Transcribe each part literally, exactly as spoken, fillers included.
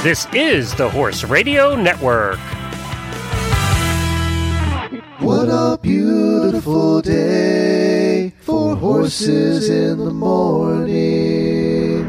This is the Horse Radio Network. What a beautiful day for horses in the morning.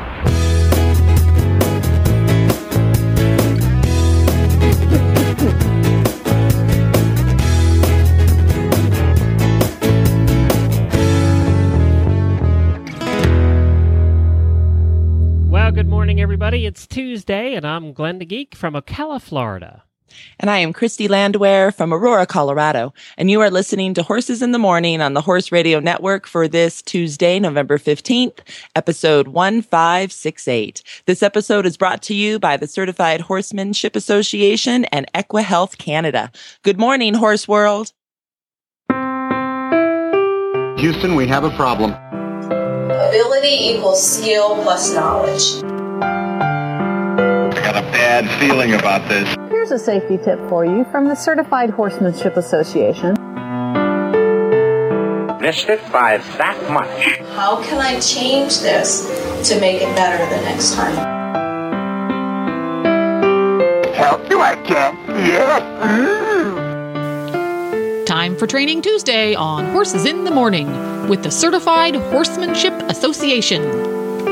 Well, good morning, everybody. It's Tuesday, and I'm Glenn the Geek from Ocala, Florida. And I am Christy Landwehr from Aurora, Colorado. And you are listening to Horses in the Morning on the Horse Radio Network for this Tuesday, November fifteenth, episode one five six eight. This episode is brought to you by the Certified Horsemanship Association and EquiHealth Canada. Good morning, Horse World. Houston, we have a problem. Ability equals skill plus knowledge. I got a bad feeling about this. Here's a safety tip for you from the Certified Horsemanship Association. Missed it by that much. How can I change this to make it better the next time? Help you, I can. Yes. Time for Training Tuesday on Horses in the Morning with the Certified Horsemanship Association.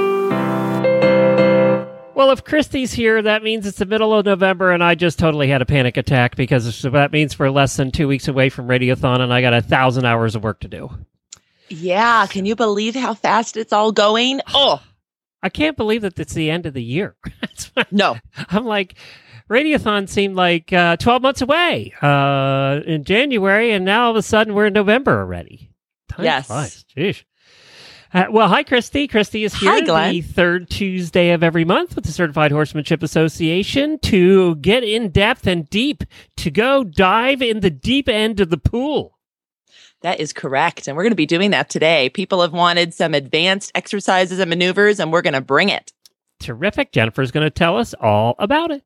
Well, if Christy's here, that means it's the middle of November, and I just totally had a panic attack because that means we're less than two weeks away from Radiothon, and I got a thousand hours of work to do. Yeah, can you believe how fast it's all going? Oh, I can't believe that it's the end of the year. no. I'm like, Radiothon seemed like uh, twelve months away uh, in January, and now all of a sudden we're in November already. Time Yes. flies. Jeez. Uh, well, hi, Christy. Christy is here Hi, Glenn. the third Tuesday of every month with the Certified Horsemanship Association to get in depth and deep, to go dive in the deep end of the pool. That is correct. And we're going to be doing that today. People have wanted some advanced exercises and maneuvers, and we're going to bring it. Terrific. Jennifer's going to tell us all about it.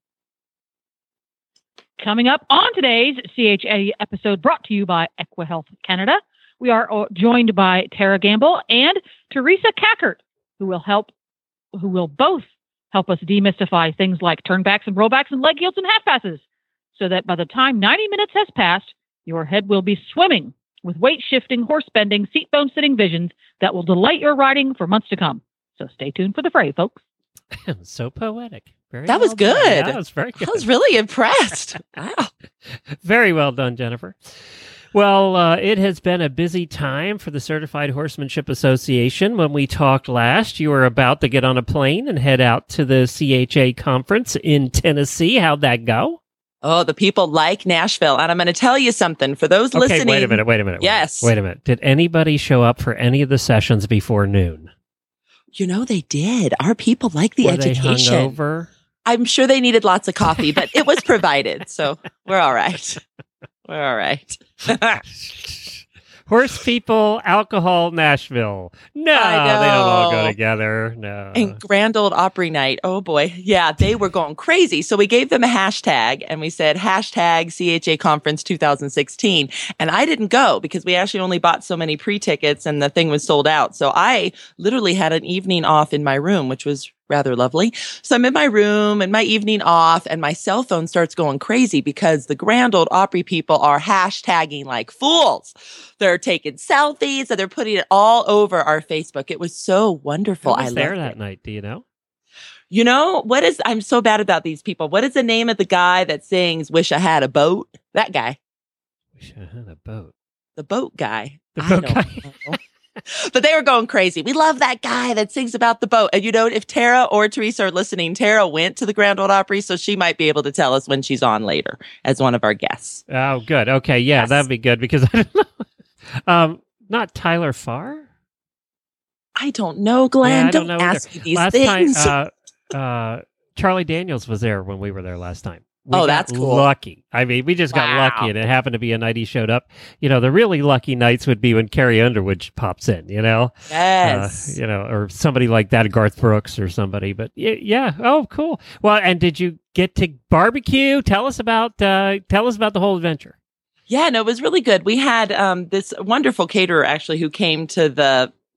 Coming up on today's C H A episode brought to you by EquiHealth Canada, we are joined by Tara Gamble and Teresa Cackert, who will help, who will both help us demystify things like turnbacks and rollbacks and leg yields and half passes, so that by the time ninety minutes has passed, your head will be swimming with weight shifting, horse bending, seat bone sitting visions that will delight your riding for months to come. So stay tuned for the fray, folks. So poetic. Very That well was good. done. Yeah, that was very good. I was really impressed. Wow. Very well done, Jennifer. Well, uh, it has been a busy time for the Certified Horsemanship Association. When we talked last, you were about to get on a plane and head out to the C H A conference in Tennessee. How'd that go? Oh, the people like Nashville. And I'm going to tell you something. For those Okay, listening. wait a minute, wait a minute. wait a minute, Yes. Wait a minute. Did anybody show up for any of the sessions before noon? You know, they did. Our people like the Were education. they hungover? I'm sure they needed lots of coffee, but it was provided. So we're all right. We're all right. Horse people, alcohol, Nashville. No, I they don't all go know. together. No. And Grand Old Opry Night. Oh boy. Yeah, they were going crazy. So we gave them a hashtag and we said hashtag C H A Conference two thousand sixteen. And I didn't go because we actually only bought so many pre-tickets and the thing was sold out. So I literally had an evening off in my room, which was rather lovely. So I'm in my room and my evening off and my cell phone starts going crazy because the Grand Old Opry people are hashtagging like fools. They're taking selfies and they're putting it all over our Facebook. It was so wonderful. Who was I there loved that it. night? Do you know? You know, what is, I'm so bad about these people. What is the name of the guy that sings Wish I Had a Boat? That guy. Wish I had a boat. The boat guy. The I boat don't guy. know. But they were going crazy. We love that guy that sings about the boat. And you know, if Tara or Teresa are listening, Tara went to the Grand Ole Opry, so she might be able to tell us when she's on later as one of our guests. Oh, good. Okay, yeah, Yes. that'd be good because I don't know. Um, not Tyler Farr? I don't know, Glenn. Yeah, I don't don't know ask either. me these last things. time, uh, uh, Charlie Daniels was there when we were there last time. We Oh, got that's cool. Lucky. I mean, we just got Wow. lucky, and it happened to be a night he showed up. You know, the really lucky nights would be when Carrie Underwood pops in. You know, Yes. uh, you know, or somebody like that, Garth Brooks or somebody. But y- yeah, oh, cool. Well, and did you get to barbecue? Tell us about. Uh, tell us about the whole adventure. Yeah, no, it was really good. We had um, this wonderful caterer actually who came to the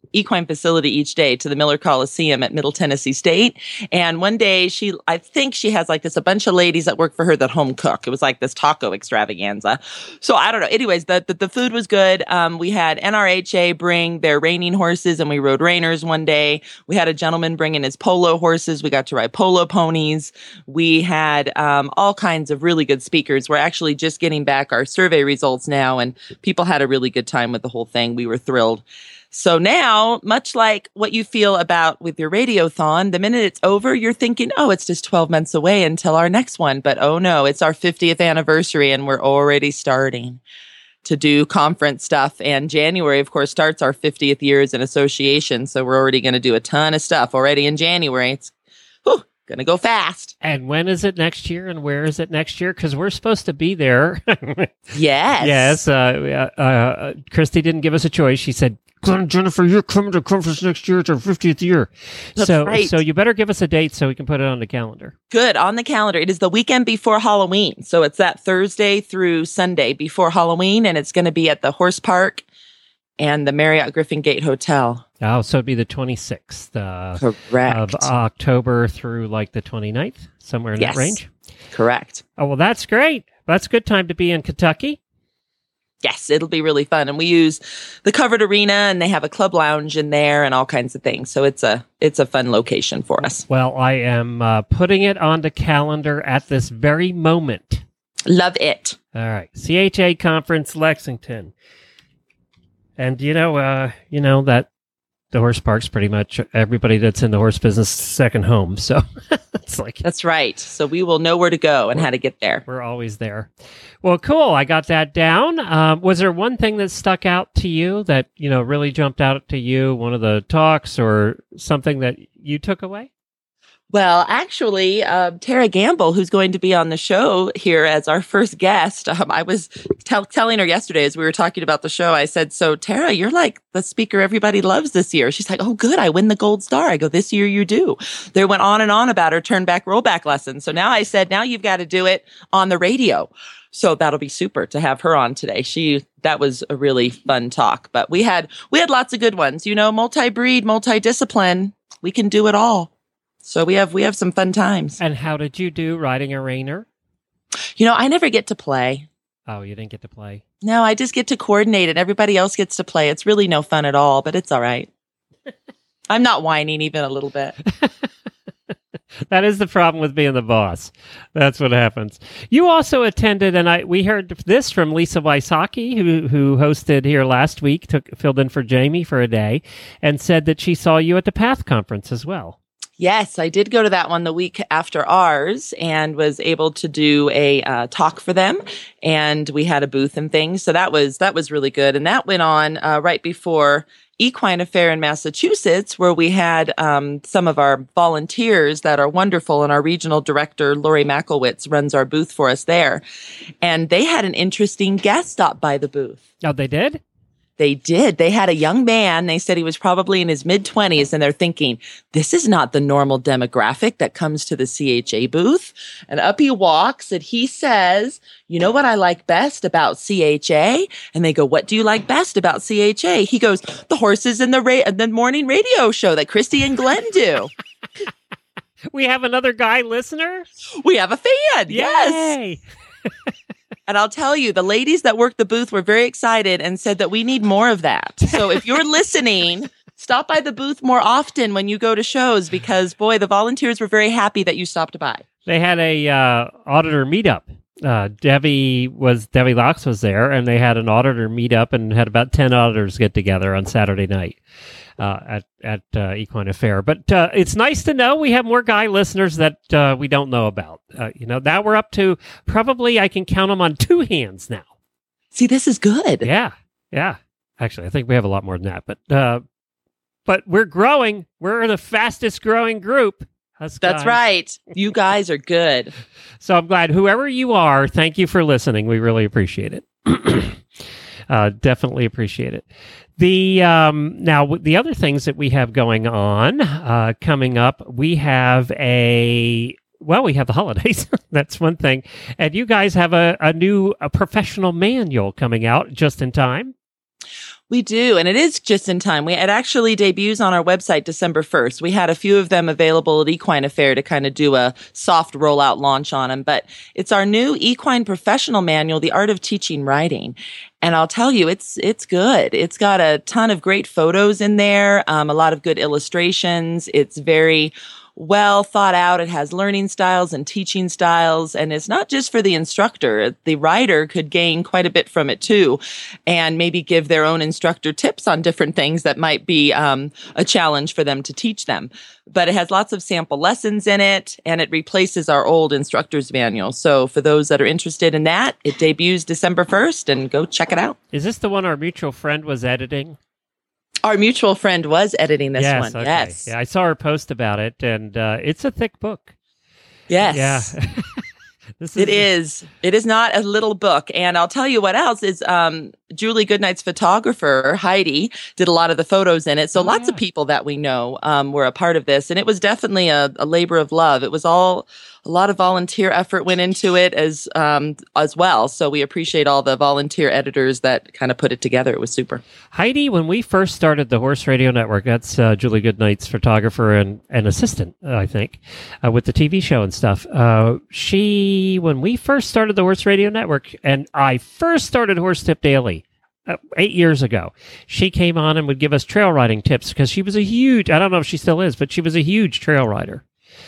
equine facility each day to the Miller Coliseum at Middle Tennessee State. And one day she, I think she has like this, a bunch of ladies that work for her that home cook. It was like this taco extravaganza. So I don't know. Anyways, the, the, the food was good. Um, we had N R H A bring their reining horses and we rode reiners one day. We had a gentleman bring in his polo horses. We got to ride polo ponies. We had, um, all kinds of really good speakers. We're actually just getting back our survey results now and people had a really good time with the whole thing. We were thrilled. So now, much like what you feel about with your Radiothon, the minute it's over, you're thinking, oh, it's just twelve months away until our next one. But oh no, it's our fiftieth anniversary and we're already starting to do conference stuff. And January, of course, starts our fiftieth year as an association. So we're already going to do a ton of stuff already in January. It's whew, going to go fast. And when is it next year and where is it next year? Because we're supposed to be there. Yes. Yes. Uh, uh, uh, Christy didn't give us a choice. She said, Glenn, Jennifer, you're coming to conference next year. It's our fiftieth year. That's so, right. so you better give us a date so we can put it on the calendar. Good. On the calendar. It is the weekend before Halloween. So it's that Thursday through Sunday before Halloween. And it's going to be at the Horse Park and the Marriott Griffin Gate Hotel. Oh, so it'd be the twenty-sixth uh, Correct. of October through like the twenty-ninth, somewhere in Yes. that range. Correct. Oh, well, that's great. That's a good time to be in Kentucky. Yes, it'll be really fun. And we use the covered arena and they have a club lounge in there and all kinds of things. So it's a it's a fun location for us. Well, I am uh, putting it on the calendar at this very moment. Love it. All right. C H A Conference Lexington. And you know, uh, you know that the horse park's pretty much everybody that's in the horse business second home. So it's like That's right. So we will know where to go and how to get there. we're always there. Well, cool. I got that down. Um, was there one thing that stuck out to you that, you know, really jumped out to you? One of the talks or something that you took away? Well, actually, uh, Tara Gamble, who's going to be on the show here as our first guest, um, I was tell- telling her yesterday as we were talking about the show, I said, so Tara, you're like the speaker everybody loves this year. She's like, oh, good. I win the gold star. I go, this year you do. They went on and on about her turn back, rollback lessons. So now I said, now you've got to do it on the radio. So that'll be super to have her on today. She, that was a really fun talk, but we had, we had lots of good ones, you know, multi-breed, multi-discipline. We can do it all. So we have we have some fun times. And how did you do riding a reiner? You know, I never get to play. Oh, you didn't get to play. No, I just get to coordinate it. Everybody else gets to play. It's really no fun at all, but it's all right. I'm not whining even a little bit. That is the problem with being the boss. That's what happens. You also attended, and I we heard this from Lisa Wysocki, who who hosted here last week, took filled in for Jamie for a day, and said that she saw you at the PATH conference as well. Yes, I did go to that one the week after ours and was able to do a uh, talk for them. And we had a booth and things. So that was that was really good. And that went on uh, right before Equine Affair in Massachusetts, where we had um, some of our volunteers that are wonderful. And our regional director, Lori Mackelwitz, runs our booth for us there. And they had an interesting guest stop by the booth. Oh, they did? They did. They had a young man. They said he was probably in his mid-twenties, and they're thinking, this is not the normal demographic that comes to the C H A booth. And up he walks, and he says, you know what I like best about C H A? And they go, what do you like best about C H A? He goes, the horses in the, ra- the morning radio show that Christy and Glenn do. We have another guy listener? We have a fan. Yay! Yes. And I'll tell you, the ladies that worked the booth were very excited and said that we need more of that. So if you're listening, stop by the booth more often when you go to shows because, boy, the volunteers were very happy that you stopped by. They had a uh, auditor meetup. Uh, Debbie was Debbie Locks was there, and they had an auditor meetup and had about ten auditors get together on Saturday night uh, at at uh, Equine Affair. But uh, it's nice to know we have more guy listeners that uh, we don't know about. Uh, you know, now we're up to probably I can count them on two hands now. See, this is good. Yeah, yeah. Actually, I think we have a lot more than that. But uh, but we're growing. We're the fastest growing group. Us That's guys. right. You guys are good. So I'm glad whoever you are, thank you for listening. We really appreciate it. uh, definitely appreciate it. The um, now w- the other things that we have going on uh, coming up, we have a well, we have the holidays. That's one thing, and you guys have a, a new a professional manual coming out just in time. We do, and it is just in time. We, it actually debuts on our website December first. We had a few of them available at Equine Affair to kind of do a soft rollout launch on them, but it's our new Equine Professional Manual, The Art of Teaching Riding. And I'll tell you, it's it's good. It's got a ton of great photos in there, um, a lot of good illustrations. It's very well thought out. It has learning styles and teaching styles, and it's not just for the instructor. The rider could gain quite a bit from it too, and maybe give their own instructor tips on different things that might be um, a challenge for them to teach them. But it has lots of sample lessons in it, and it replaces our old instructor's manual. So for those that are interested in that, it debuts December first, and go check it out. Is this the one our mutual friend was editing? Our mutual friend was editing this yes, one. Okay. Yes. Yeah, I saw her post about it, and uh, it's a thick book. Yes. Yeah. This is it is. It is not a little book. And I'll tell you what else is um, Julie Goodnight's photographer, Heidi, did a lot of the photos in it. So oh, lots yeah. of people that we know um, were a part of this. And it was definitely a, a labor of love. It was all a lot of volunteer effort went into it as um, as well. So we appreciate all the volunteer editors that kind of put it together. It was super. Heidi, when we first started the Horse Radio Network, that's uh, Julie Goodnight's photographer and, and assistant, uh, I think, uh, with the T V show and stuff. Uh, she, when we first started the Horse Radio Network, and I first started Horse Tip Daily, Uh, eight years ago, she came on and would give us trail riding tips because she was a huge, I don't know if she still is, but she was a huge trail rider.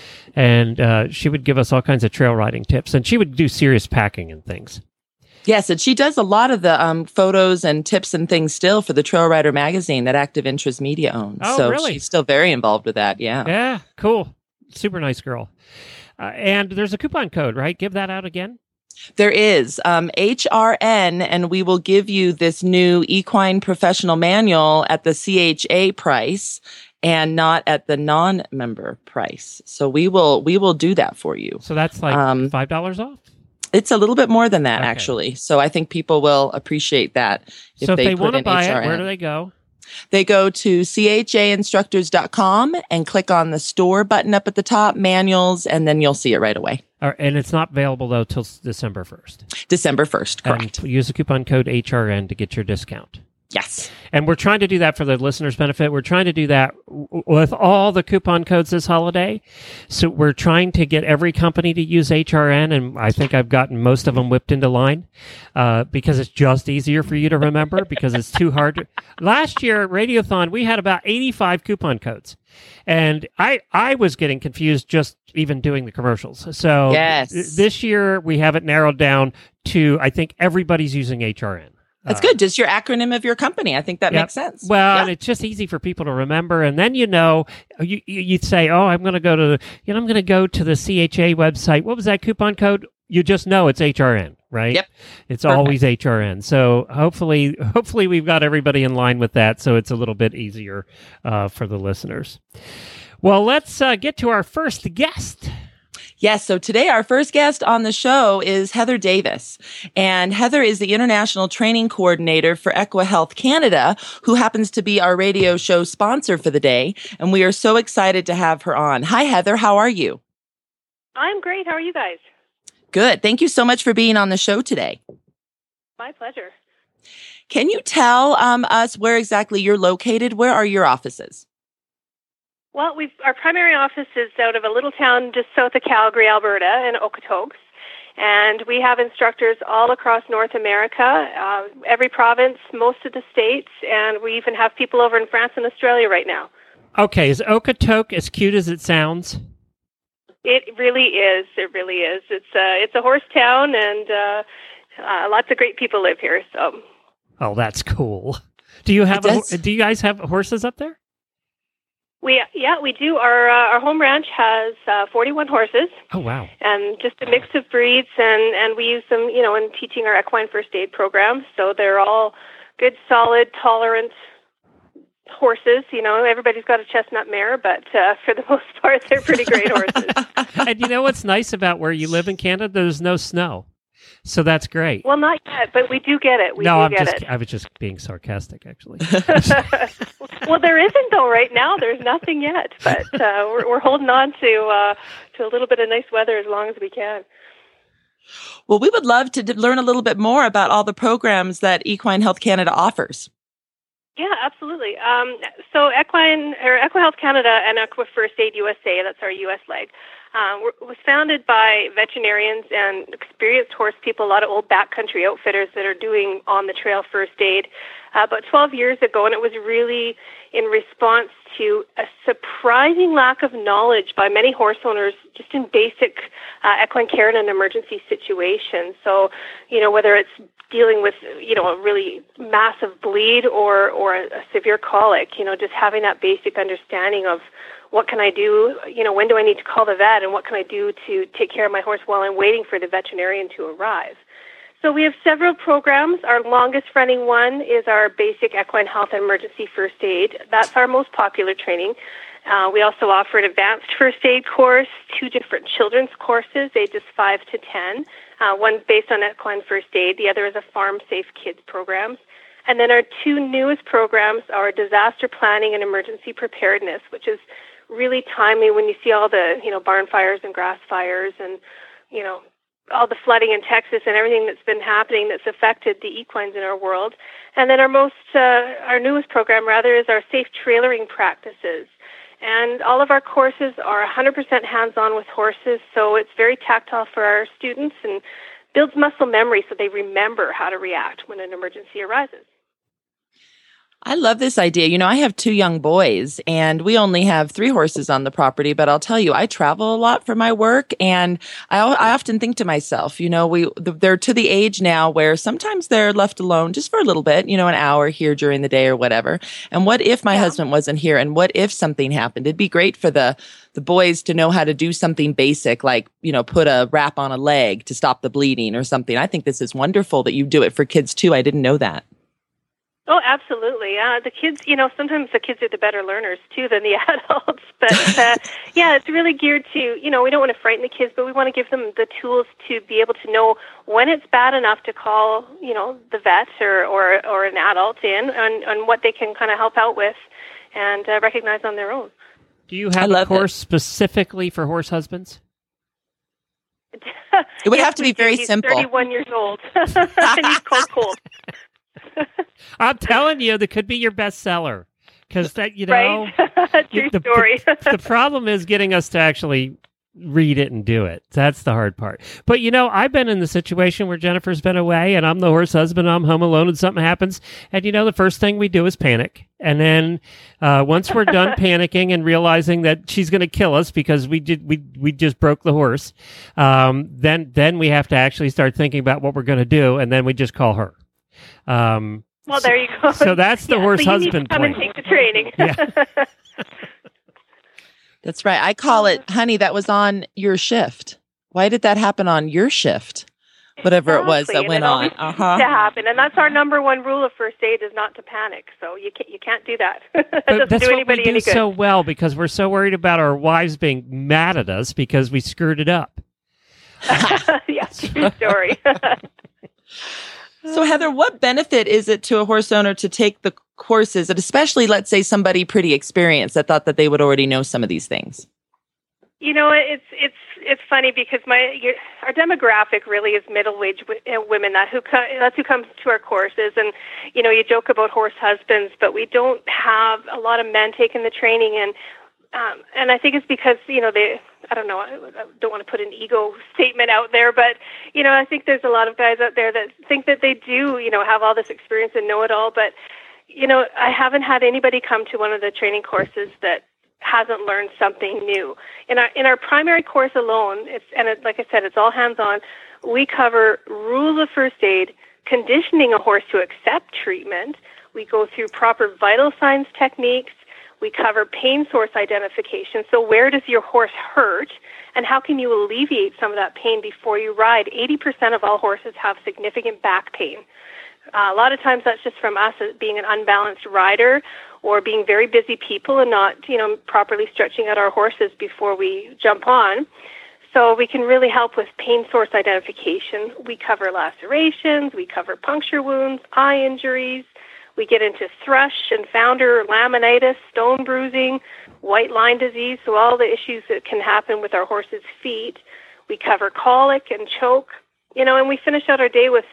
And uh, she would give us all kinds of trail riding tips, and she would do serious packing and things. Yes, and she does a lot of the um, photos and tips and things still for the Trail Rider magazine that Active Interest Media owns. Oh, so really? she's still very involved with that, yeah. Yeah, cool. Super nice girl. Uh, and there's a coupon code, right? Give that out again. There is um, H R N, and we will give you this new Equine Professional Manual at the C H A price and not at the non-member price. So we will we will do that for you. So that's like um, five dollars off? It's a little bit more than that, Okay. actually. So I think people will appreciate that if so if they, they put want to in buy H R N. it, where do they go? They go to C H A instructors dot com and click on the store button up at the top, manuals, and then you'll see it right away. Or, and it's not available, though, till December first. December first, correct. And use the coupon code H R N to get your discount. Yes. And we're trying to do that for the listeners' benefit. We're trying to do that w- with all the coupon codes this holiday. So we're trying to get every company to use H R N, and I think I've gotten most of them whipped into line uh, because it's just easier for you to remember because it's too hard. To... Last year at Radiothon, we had about eighty-five coupon codes. And I, I was getting confused just even doing the commercials. So yes. th- this year we have it narrowed down to, I think everybody's using H R N. That's Uh, good. Just your acronym of your company. I think that Yep. makes sense. Well, Yeah. and it's just easy for people to remember. And then, you know, you, you, you'd say, oh, I'm going to go to, the, you know, I'm going to go to the C H A website. What was that coupon code? You just know it's H R N, right? Yep. It's Perfect. always H R N. So hopefully, hopefully we've got everybody in line with that. So it's a little bit easier uh, for the listeners. Well, let's uh, get to our first guest. Yes. So today our first guest on the show is Heather Davis. And Heather is the International Training Coordinator for EquiHealth Canada, who happens to be our radio show sponsor for the day. And we are so excited to have her on. Hi, Heather. How are you? I'm great. How are you guys? Good. Thank you so much for being on the show today. My pleasure. Can you tell um, us where exactly you're located? Where are your offices? Well, we've our primary office is out of a little town just south of Calgary, Alberta, in Okotoks. And we have instructors all across North America, uh, every province, most of the states, and we even have people over in France and Australia right now. Okay, is Okotoks as cute as it sounds? It really is. It really is. It's a, it's a horse town, and uh, uh, lots of great people live here. So. Oh, that's cool. Do you have? A, do you guys have horses up there? We yeah we do. Our uh, our home ranch has uh, forty-one horses. Oh wow! And just a mix of breeds, and, and we use them, you know, in teaching our equine first aid program. So they're all good, solid, tolerant horses. You know, everybody's got a chestnut mare, but uh, for the most part, they're pretty great horses. And you know what's nice about where you live in Canada? There's no snow. So that's great. Well, not yet, but we do get it. We no, do I'm get just, it. I was just being sarcastic, actually. Well, there isn't, though, right now. There's nothing yet, but uh, we're, we're holding on to uh, to a little bit of nice weather as long as we can. Well, we would love to d- learn a little bit more about all the programs that Equine Health Canada offers. Yeah, absolutely. Um, so Equine or EquiHealth Canada and Equi First Aid U S A, that's our U S leg, um, was founded by veterinarians and experienced horse people, a lot of old backcountry outfitters that are doing on-the-trail first aid uh, about twelve years ago, and it was really in response to a surprising lack of knowledge by many horse owners just in basic uh, equine care in an emergency situation. So, you know, whether it's dealing with, you know, a really massive bleed or, or a, a severe colic, you know, just having that basic understanding of what can I do, you know, when do I need to call the vet and what can I do to take care of my horse while I'm waiting for the veterinarian to arrive. So we have several programs. Our longest running one is our basic equine health and emergency first aid. That's our most popular training. Uh, we also offer an advanced first aid course, two different children's courses, ages five to ten. Uh, one based on equine first aid, the other is a farm safe kids programs. And then our two newest programs are disaster planning and emergency preparedness, which is really timely when you see all the, you know, barn fires and grass fires and, you know, all the flooding in Texas and everything that's been happening that's affected the equines in our world. And then our most, uh, our newest program rather is our safe trailering practices. And all of our courses are one hundred percent hands-on with horses, so it's very tactile for our students and builds muscle memory so they remember how to react when an emergency arises. I love this idea. You know, I have two young boys and we only have three horses on the property, but I'll tell you, I travel a lot for my work. And I, I often think to myself, you know, we, they're to the age now where sometimes they're left alone just for a little bit, you know, an hour here during the day or whatever. And what if my yeah. husband wasn't here? And what if something happened? It'd be great for the, the boys to know how to do something basic, like, you know, put a wrap on a leg to stop the bleeding or something. I think this is wonderful that you do it for kids too. I didn't know that. Oh, absolutely. Uh, the kids, you know, sometimes the kids are the better learners, too, than the adults. But, uh, yeah, it's really geared to, you know, we don't want to frighten the kids, but we want to give them the tools to be able to know when it's bad enough to call, you know, the vet or, or, or an adult in and, and what they can kind of help out with and uh, recognize on their own. Do you have a course it. specifically for horse husbands? It would yes, have to be very he's simple. thirty-one years old, and he's cold cold. I'm telling you, that could be your bestseller. Because that, you know, right? True the, story. the, the problem is getting us to actually read it and do it. That's the hard part. But, you know, I've been in the situation where Jennifer's been away and I'm the horse husband, I'm home alone and something happens. And, you know, the first thing we do is panic. And then uh, once we're done panicking and realizing that she's going to kill us because we did we we just broke the horse, um, then then we have to actually start thinking about what we're going to do. And then we just call her. Um, well, there you go. So that's the yeah, horse so you husband need to come point. and take the training. Yeah. That's right. I call it, honey, that was on your shift. Why did that happen on your shift? Whatever exactly. it was that and went it on. Uh-huh. To happen, and that's our number one rule of first aid is not to panic. So you can't you can't do that. that but doesn't that's do what anybody we do any good. so well because we're so worried about our wives being mad at us because we screwed it up. Yeah, true story. So, Heather, what benefit is it to a horse owner to take the courses, and especially, let's say, somebody pretty experienced that thought that they would already know some of these things? You know, it's it's it's funny because my your, our demographic really is middle-aged w- women that who co- that's who comes to our courses, and you know, you joke about horse husbands, but we don't have a lot of men taking the training, and um, and I think it's because you know they. I don't know, I don't want to put an ego statement out there, but, you know, I think there's a lot of guys out there that think that they do, you know, have all this experience and know it all. But, you know, I haven't had anybody come to one of the training courses that hasn't learned something new. In our in our primary course alone, it's and it, like I said, it's all hands-on. We cover rules of first aid, conditioning a horse to accept treatment. We go through proper vital signs techniques. We cover pain source identification. So where does your horse hurt and how can you alleviate some of that pain before you ride? eighty percent of all horses have significant back pain. Uh, a lot of times that's just from us as being an unbalanced rider or being very busy people and not, you know, properly stretching out our horses before we jump on. So we can really help with pain source identification. We cover lacerations, we cover puncture wounds, eye injuries. We get into thrush and founder laminitis, stone bruising, white line disease, so all the issues that can happen with our horses' feet. We cover colic and choke, you know, and we finish out our day with,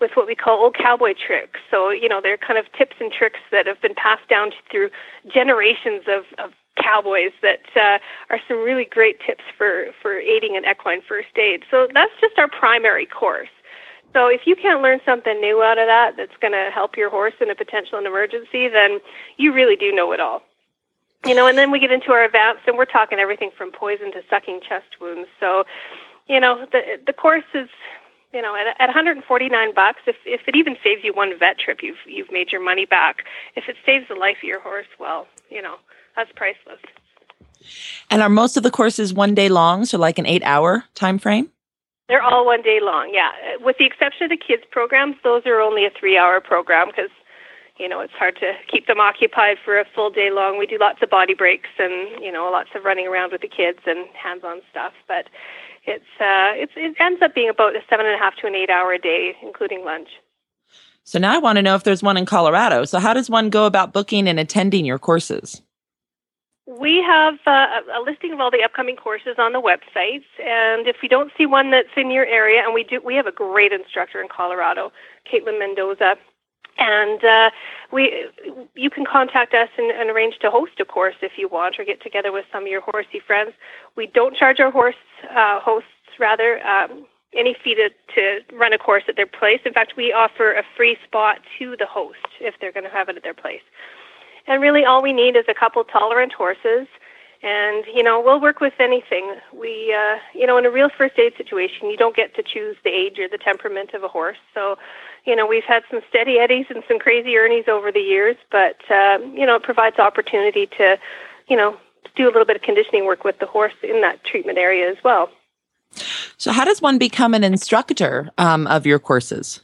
with what we call old cowboy tricks. So, you know, they're kind of tips and tricks that have been passed down through generations of, of cowboys that uh, are some really great tips for, for aiding in equine first aid. So that's just our primary course. So if you can't learn something new out of that that's going to help your horse in a potential emergency, then you really do know it all. You know, and then we get into our advanced, and we're talking everything from poison to sucking chest wounds. So, you know, the the course is, you know, at, at one hundred forty-nine bucks. If if it even saves you one vet trip, you've you've made your money back. If it saves the life of your horse, well, you know, that's priceless. And are most of the courses one day long, so like an eight-hour time frame? They're all one day long, yeah. With the exception of the kids programs, those are only a three-hour program because, you know, it's hard to keep them occupied for a full day long. We do lots of body breaks and, you know, lots of running around with the kids and hands-on stuff. But it's uh, it's it ends up being about a seven and a half to an eight-hour a day, including lunch. So now I want to know if there's one in Colorado. So how does one go about booking and attending your courses? We have uh, a listing of all the upcoming courses on the website, and if we don't see one that's in your area, and we do, we have a great instructor in Colorado, Caitlin Mendoza, and uh, we you can contact us and, and arrange to host a course if you want, or get together with some of your horsey friends. We don't charge our horse uh, hosts rather um, any fee to, to run a course at their place. In fact, we offer a free spot to the host if they're going to have it at their place. And really all we need is a couple tolerant horses. And, you know, we'll work with anything. We, uh, you know, in a real first aid situation, you don't get to choose the age or the temperament of a horse. So, you know, we've had some steady eddies and some crazy ernies over the years, but, um, you know, it provides opportunity to, you know, do a little bit of conditioning work with the horse in that treatment area as well. So how does one become an instructor um, of your courses?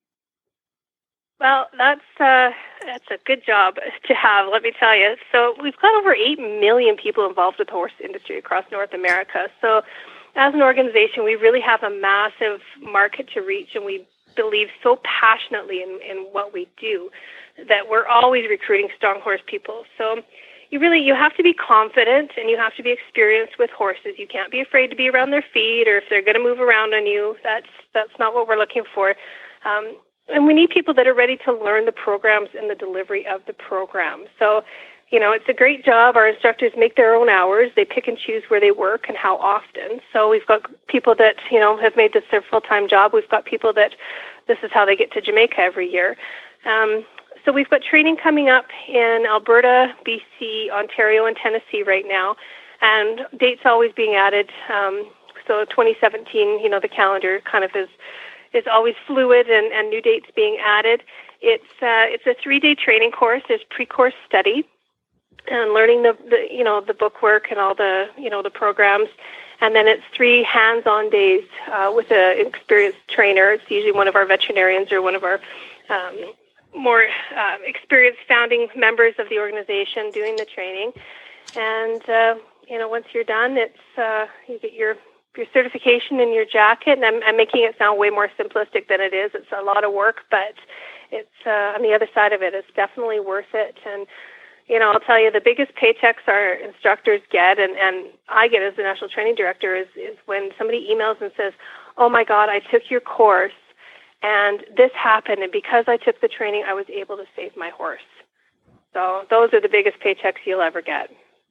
Well, that's uh, that's a good job to have, let me tell you. So we've got over eight million people involved with the horse industry across North America. So as an organization, we really have a massive market to reach, and we believe so passionately in, in what we do that we're always recruiting strong horse people. So you really, you have to be confident and you have to be experienced with horses. You can't be afraid to be around their feet, or if they're going to move around on you, that's, that's not what we're looking for. Um, And we need people that are ready to learn the programs and the delivery of the program. So, you know, it's a great job. Our instructors make their own hours. They pick and choose where they work and how often. So we've got people that, you know, have made this their full-time job. We've got people that this is how they get to Jamaica every year. Um, so we've got training coming up in Alberta, B C, Ontario, and Tennessee right now. And dates always being added. Um, so twenty seventeen, you know, the calendar kind of is is always fluid and, and new dates being added. It's uh, it's a three-day training course. There's pre-course study and learning the, the you know the bookwork and all the you know the programs, and then it's three hands-on days uh, with an experienced trainer. It's usually one of our veterinarians or one of our um, more uh, experienced founding members of the organization doing the training. And uh, you know once you're done, it's uh, you get your your certification and your jacket, and I'm, I'm making it sound way more simplistic than it is. It's a lot of work, but it's uh, on the other side of it, it's definitely worth it. And, you know, I'll tell you, the biggest paychecks our instructors get, and, and I get as the National Training Director, is, is when somebody emails and says, oh my God, I took your course, and this happened, and because I took the training, I was able to save my horse. So those are the biggest paychecks you'll ever get.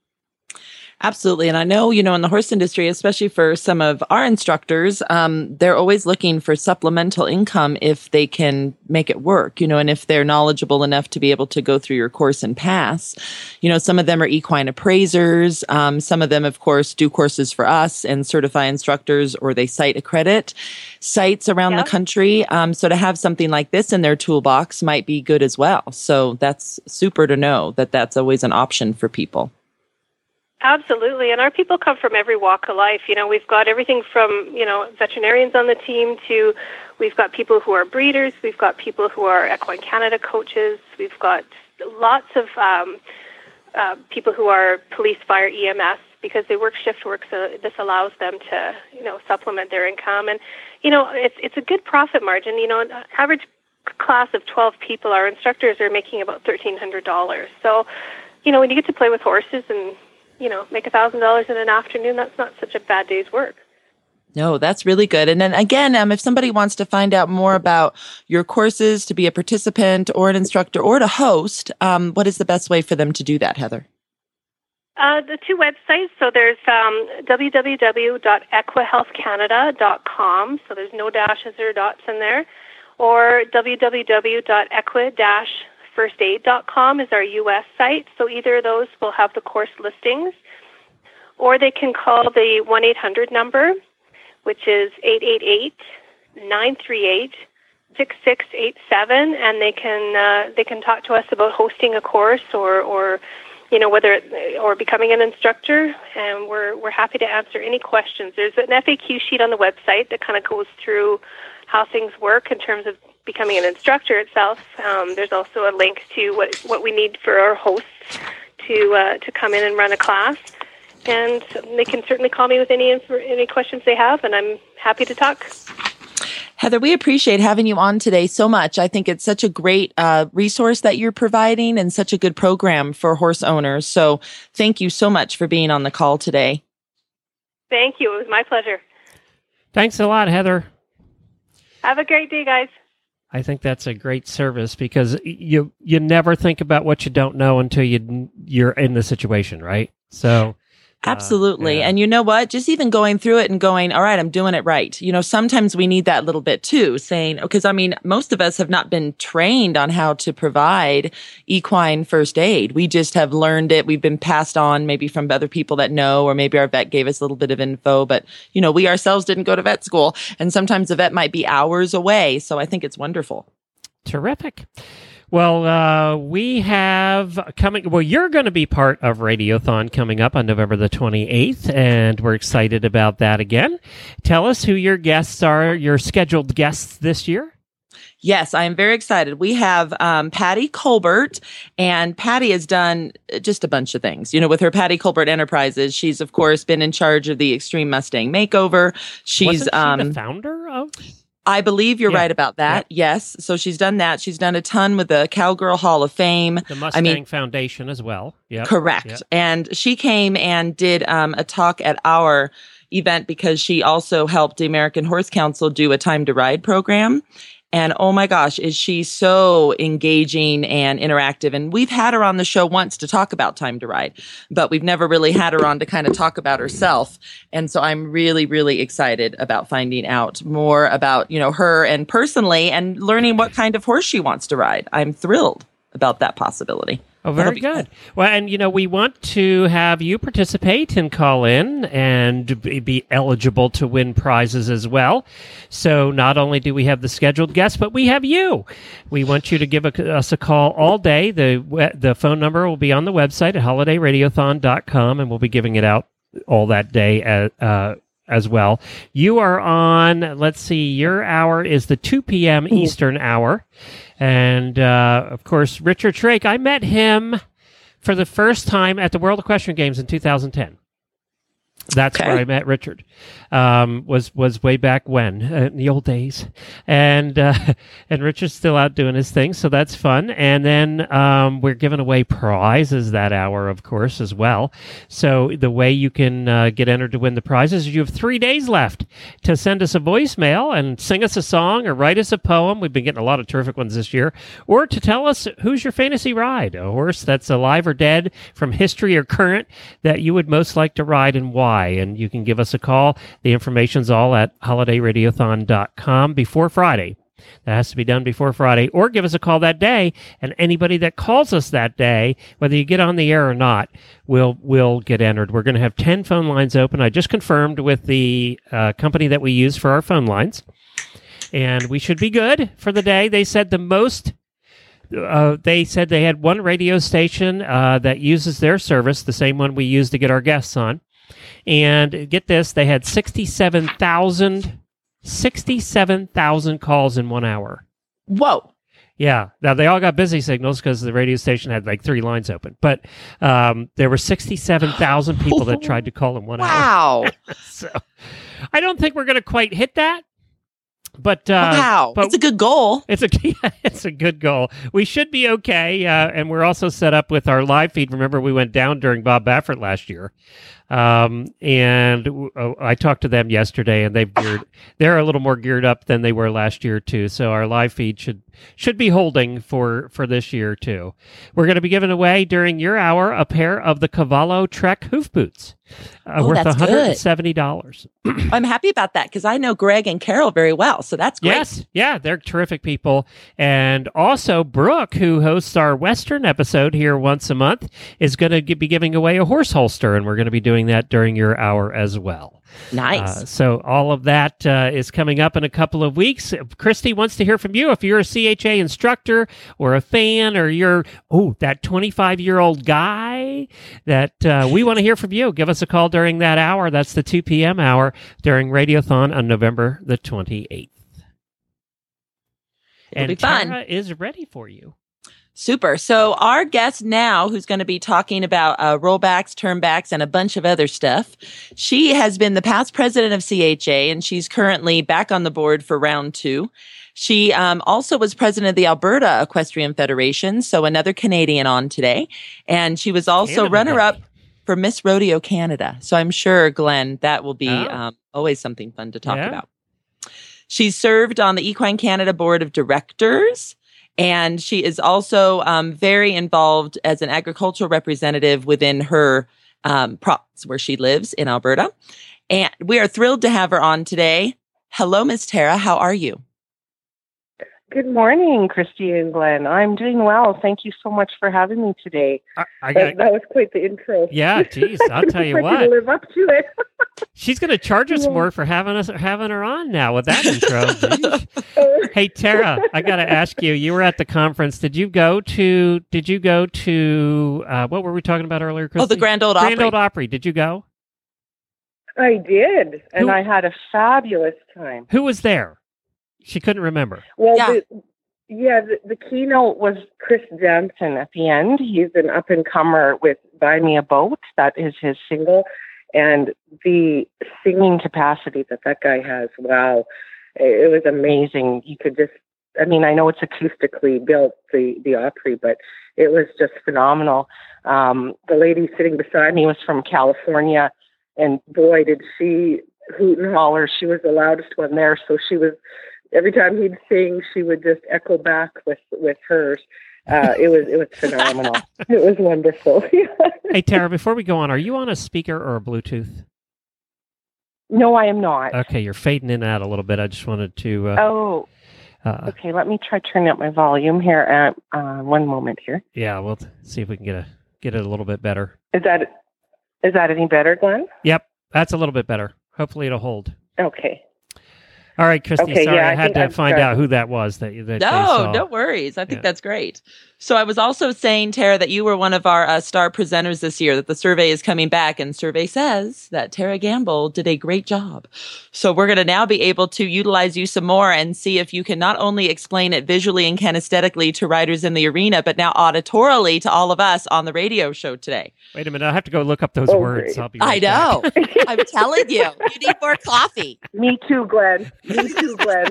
Absolutely. And I know, you know, in the horse industry, especially for some of our instructors, um, they're always looking for supplemental income if they can make it work, you know, and if they're knowledgeable enough to be able to go through your course and pass. You know, some of them are equine appraisers. Um, some of them, of course, do courses for us and certify instructors, or they site accredit sites around yep. the country. Um, so to have something like this in their toolbox might be good as well. So that's super to know that that's always an option for people. Absolutely. And our people come from every walk of life. You know, we've got everything from, you know, veterinarians on the team to we've got people who are breeders. We've got people who are Equine Canada coaches. We've got lots of um, uh, people who are police, fire, E M S, because they work shift work. So this allows them to, you know, supplement their income. And, you know, it's, it's a good profit margin. You know, an average class of twelve people, our instructors are making about thirteen hundred dollars. So, you know, when you get to play with horses and, you know, make a thousand dollars in an afternoon, that's not such a bad day's work. No, that's really good. And then again, um, if somebody wants to find out more about your courses, to be a participant or an instructor or to host, um, what is the best way for them to do that, Heather? Uh, the two websites, so there's um, w w w dot equa health canada dot com, so there's no dashes or dots in there, or w w w dot equa dash first aid dot com is our U S site, so either of those will have the course listings, or they can call the one eight hundred number, which is eight eight eight, nine three eight, six six eight seven, and they can uh, they can talk to us about hosting a course or, or you know, whether or becoming an instructor, and we're we're happy to answer any questions. There's an F A Q sheet on the website that kind of goes through how things work in terms of becoming an instructor itself. Um, there's also a link to what what we need for our hosts to uh, to come in and run a class. And they can certainly call me with any any questions they have, and I'm happy to talk. Heather, we appreciate having you on today so much. I think it's such a great uh, resource that you're providing and such a good program for horse owners. So thank you so much for being on the call today. Thank you. It was my pleasure. Thanks a lot, Heather. Have a great day, guys. I think that's a great service because you you never think about what you don't know until you you're in the situation, right? So absolutely. Uh, yeah. And you know what? Just even going through it and going, all right, I'm doing it right. You know, sometimes we need that little bit too, saying, because I mean, most of us have not been trained on how to provide equine first aid. We just have learned it. We've been passed on maybe from other people that know, or maybe our vet gave us a little bit of info, but you know, we ourselves didn't go to vet school, and sometimes the vet might be hours away. So I think it's wonderful. Terrific. Well, uh, we have coming, well, you're going to be part of Radiothon coming up on November the twenty-eighth, and we're excited about that again. Tell us who your guests are, your scheduled guests this year. Yes, I am very excited. We have um, Patty Colbert, and Patty has done just a bunch of things. You know, with her Patty Colbert Enterprises, she's, of course, been in charge of the Extreme Mustang Makeover. She's Wasn't she um, the founder of? I believe you're yeah. right about that. Yeah. Yes. So she's done that. She's done a ton with the Cowgirl Hall of Fame. The Mustang I mean, Foundation as well. Yep. Correct. Yep. And she came and did um, a talk at our event because she also helped the American Horse Council do a Time to Ride program. And oh my gosh, is she so engaging and interactive. And we've had her on the show once to talk about Time to Ride, but we've never really had her on to kind of talk about herself. And so I'm really, really excited about finding out more about, you know, her and personally and learning what kind of horse she wants to ride. I'm thrilled about that possibility. Oh, very good. Well, and, you know, we want to have you participate and call in and be eligible to win prizes as well. So not only do we have the scheduled guests, but we have you. We want you to give a, us a call all day. The the phone number will be on the website at holiday radiothon dot com, and we'll be giving it out all that day as, uh, as well. You are on, let's see, your hour is the two p.m. Eastern hour. And, uh, of course, Richard Shrake, I met him for the first time at the World Equestrian Games in two thousand ten. That's okay. Where I met Richard. Um, was was way back when, uh, in the old days, and uh, and Richard's still out doing his thing, so that's fun. And then um, we're giving away prizes that hour, of course, as well. So the way you can uh, get entered to win the prizes is you have three days left to send us a voicemail and sing us a song or write us a poem. We've been getting a lot of terrific ones this year, or to tell us who's your fantasy ride, a horse that's alive or dead from history or current that you would most like to ride and why. And you can give us a call. The information's all at holiday radiothon dot com before Friday. That has to be done before Friday. Or give us a call that day, and anybody that calls us that day, whether you get on the air or not, will will get entered. We're going to have ten phone lines open. I just confirmed with the uh, company that we use for our phone lines. And we should be good for the day. They said the most... Uh, they said they had one radio station uh, that uses their service, the same one we use to get our guests on. And get this, they had sixty-seven thousand sixty-seven thousand calls in one hour. Whoa. Yeah. Now, they all got busy signals because the radio station had like three lines open. But um, there were sixty-seven thousand people that tried to call in one wow. hour. Wow. So I don't think we're going to quite hit that. But uh, wow, but it's a good goal. It's a yeah, it's a good goal. We should be okay, uh, and we're also set up with our live feed. Remember, we went down during Bob Baffert last year, Um, and uh, I talked to them yesterday, and they've geared, they're a little more geared up than they were last year too. So our live feed should should be holding for for this year too. We're going to be giving away during your hour a pair of the Cavallo Trek hoof boots, uh, Oh, worth that's one hundred seventy dollars. I'm happy about that because I know Greg and Carol very well. So that's great. Yes, yeah, they're terrific people. And also Brooke, who hosts our Western episode here once a month, is going to be giving away a horse holster, and we're going to be doing that during your hour as well. Nice. Uh, so all of that uh, is coming up in a couple of weeks. Christy wants to hear from you. If you're a C H A instructor or a fan, or you're, oh, that twenty-five-year-old guy that uh, we want to hear from you, give us a call during that hour. That's the two p.m. hour during Radiothon on November the twenty-eighth. It'll And be fun. Tara is ready for you. Super. So our guest now, who's going to be talking about uh, rollbacks, turnbacks, and a bunch of other stuff, she has been the past president of C H A, and she's currently back on the board for round two. She um, also was president of the Alberta Equestrian Federation, so another Canadian on today. And she was also Canada. runner-up for Miss Rodeo Canada. So I'm sure, Glenn, that will be Oh. um, always something fun to talk Yeah. about. She served on the Equine Canada Board of Directors. And she is also um, very involved as an agricultural representative within her um, province where she lives in Alberta. And we are thrilled to have her on today. Hello, Miz Tara. How are you? Good morning, Christy and Glenn. I'm doing well. Thank you so much for having me today. I, I that, got, that was quite the intro. yeah, geez, I'll tell you I what. can live up to it. She's going to charge us Yeah. more for having us having her on now with that intro. Geez. Hey Tara, I got to ask you. You were at the conference. Did you go to? Did you go to? Uh, what were we talking about earlier, Christy? Oh, the Grand Old Grand Opry. Old Opry. Did you go? I did, and Who- I had a fabulous time. Who was there? She couldn't remember. Well, Yeah. the, yeah, the, the keynote was Chris Jansen at the end. He's an up-and-comer with Buy Me a Boat. That is his single. And the singing capacity that that guy has, wow, it, it was amazing. You could just, I mean, I know it's acoustically built, the, the Opry, but it was just phenomenal. Um, the lady sitting beside me was from California, and boy, did she hoot and holler. She was the loudest one there, so she was, every time he'd sing, she would just echo back with, with hers. Uh, it was it was phenomenal. It was wonderful. Hey Tara, before we go on, are you on a speaker or a Bluetooth? No, I am not. Okay, you're fading in and out a little bit. I just wanted to. Uh, Oh, uh, okay. Let me try turning up my volume here. At, uh, one moment here. yeah, we'll see if we can get a get it a little bit better. Is that is that any better, Glenn? Yep, that's a little bit better. Hopefully, it'll hold. Okay. All right, Christy. Okay, sorry, yeah, I, I had think to I'm find sorry. out who that was that you that they No, saw. no worries. I think Yeah. that's great. So I was also saying, Tara, that you were one of our uh, star presenters this year, that the survey is coming back, and survey says that Tara Gamble did a great job. So we're going to now be able to utilize you some more and see if you can not only explain it visually and kinesthetically to riders in the arena, but now auditorily to all of us on the radio show today. Wait a minute, I have to go look up those Oh, words. great. I'll be I right back. know. I'm telling you, you need more coffee. Me too, Glenn. Me too, Glenn.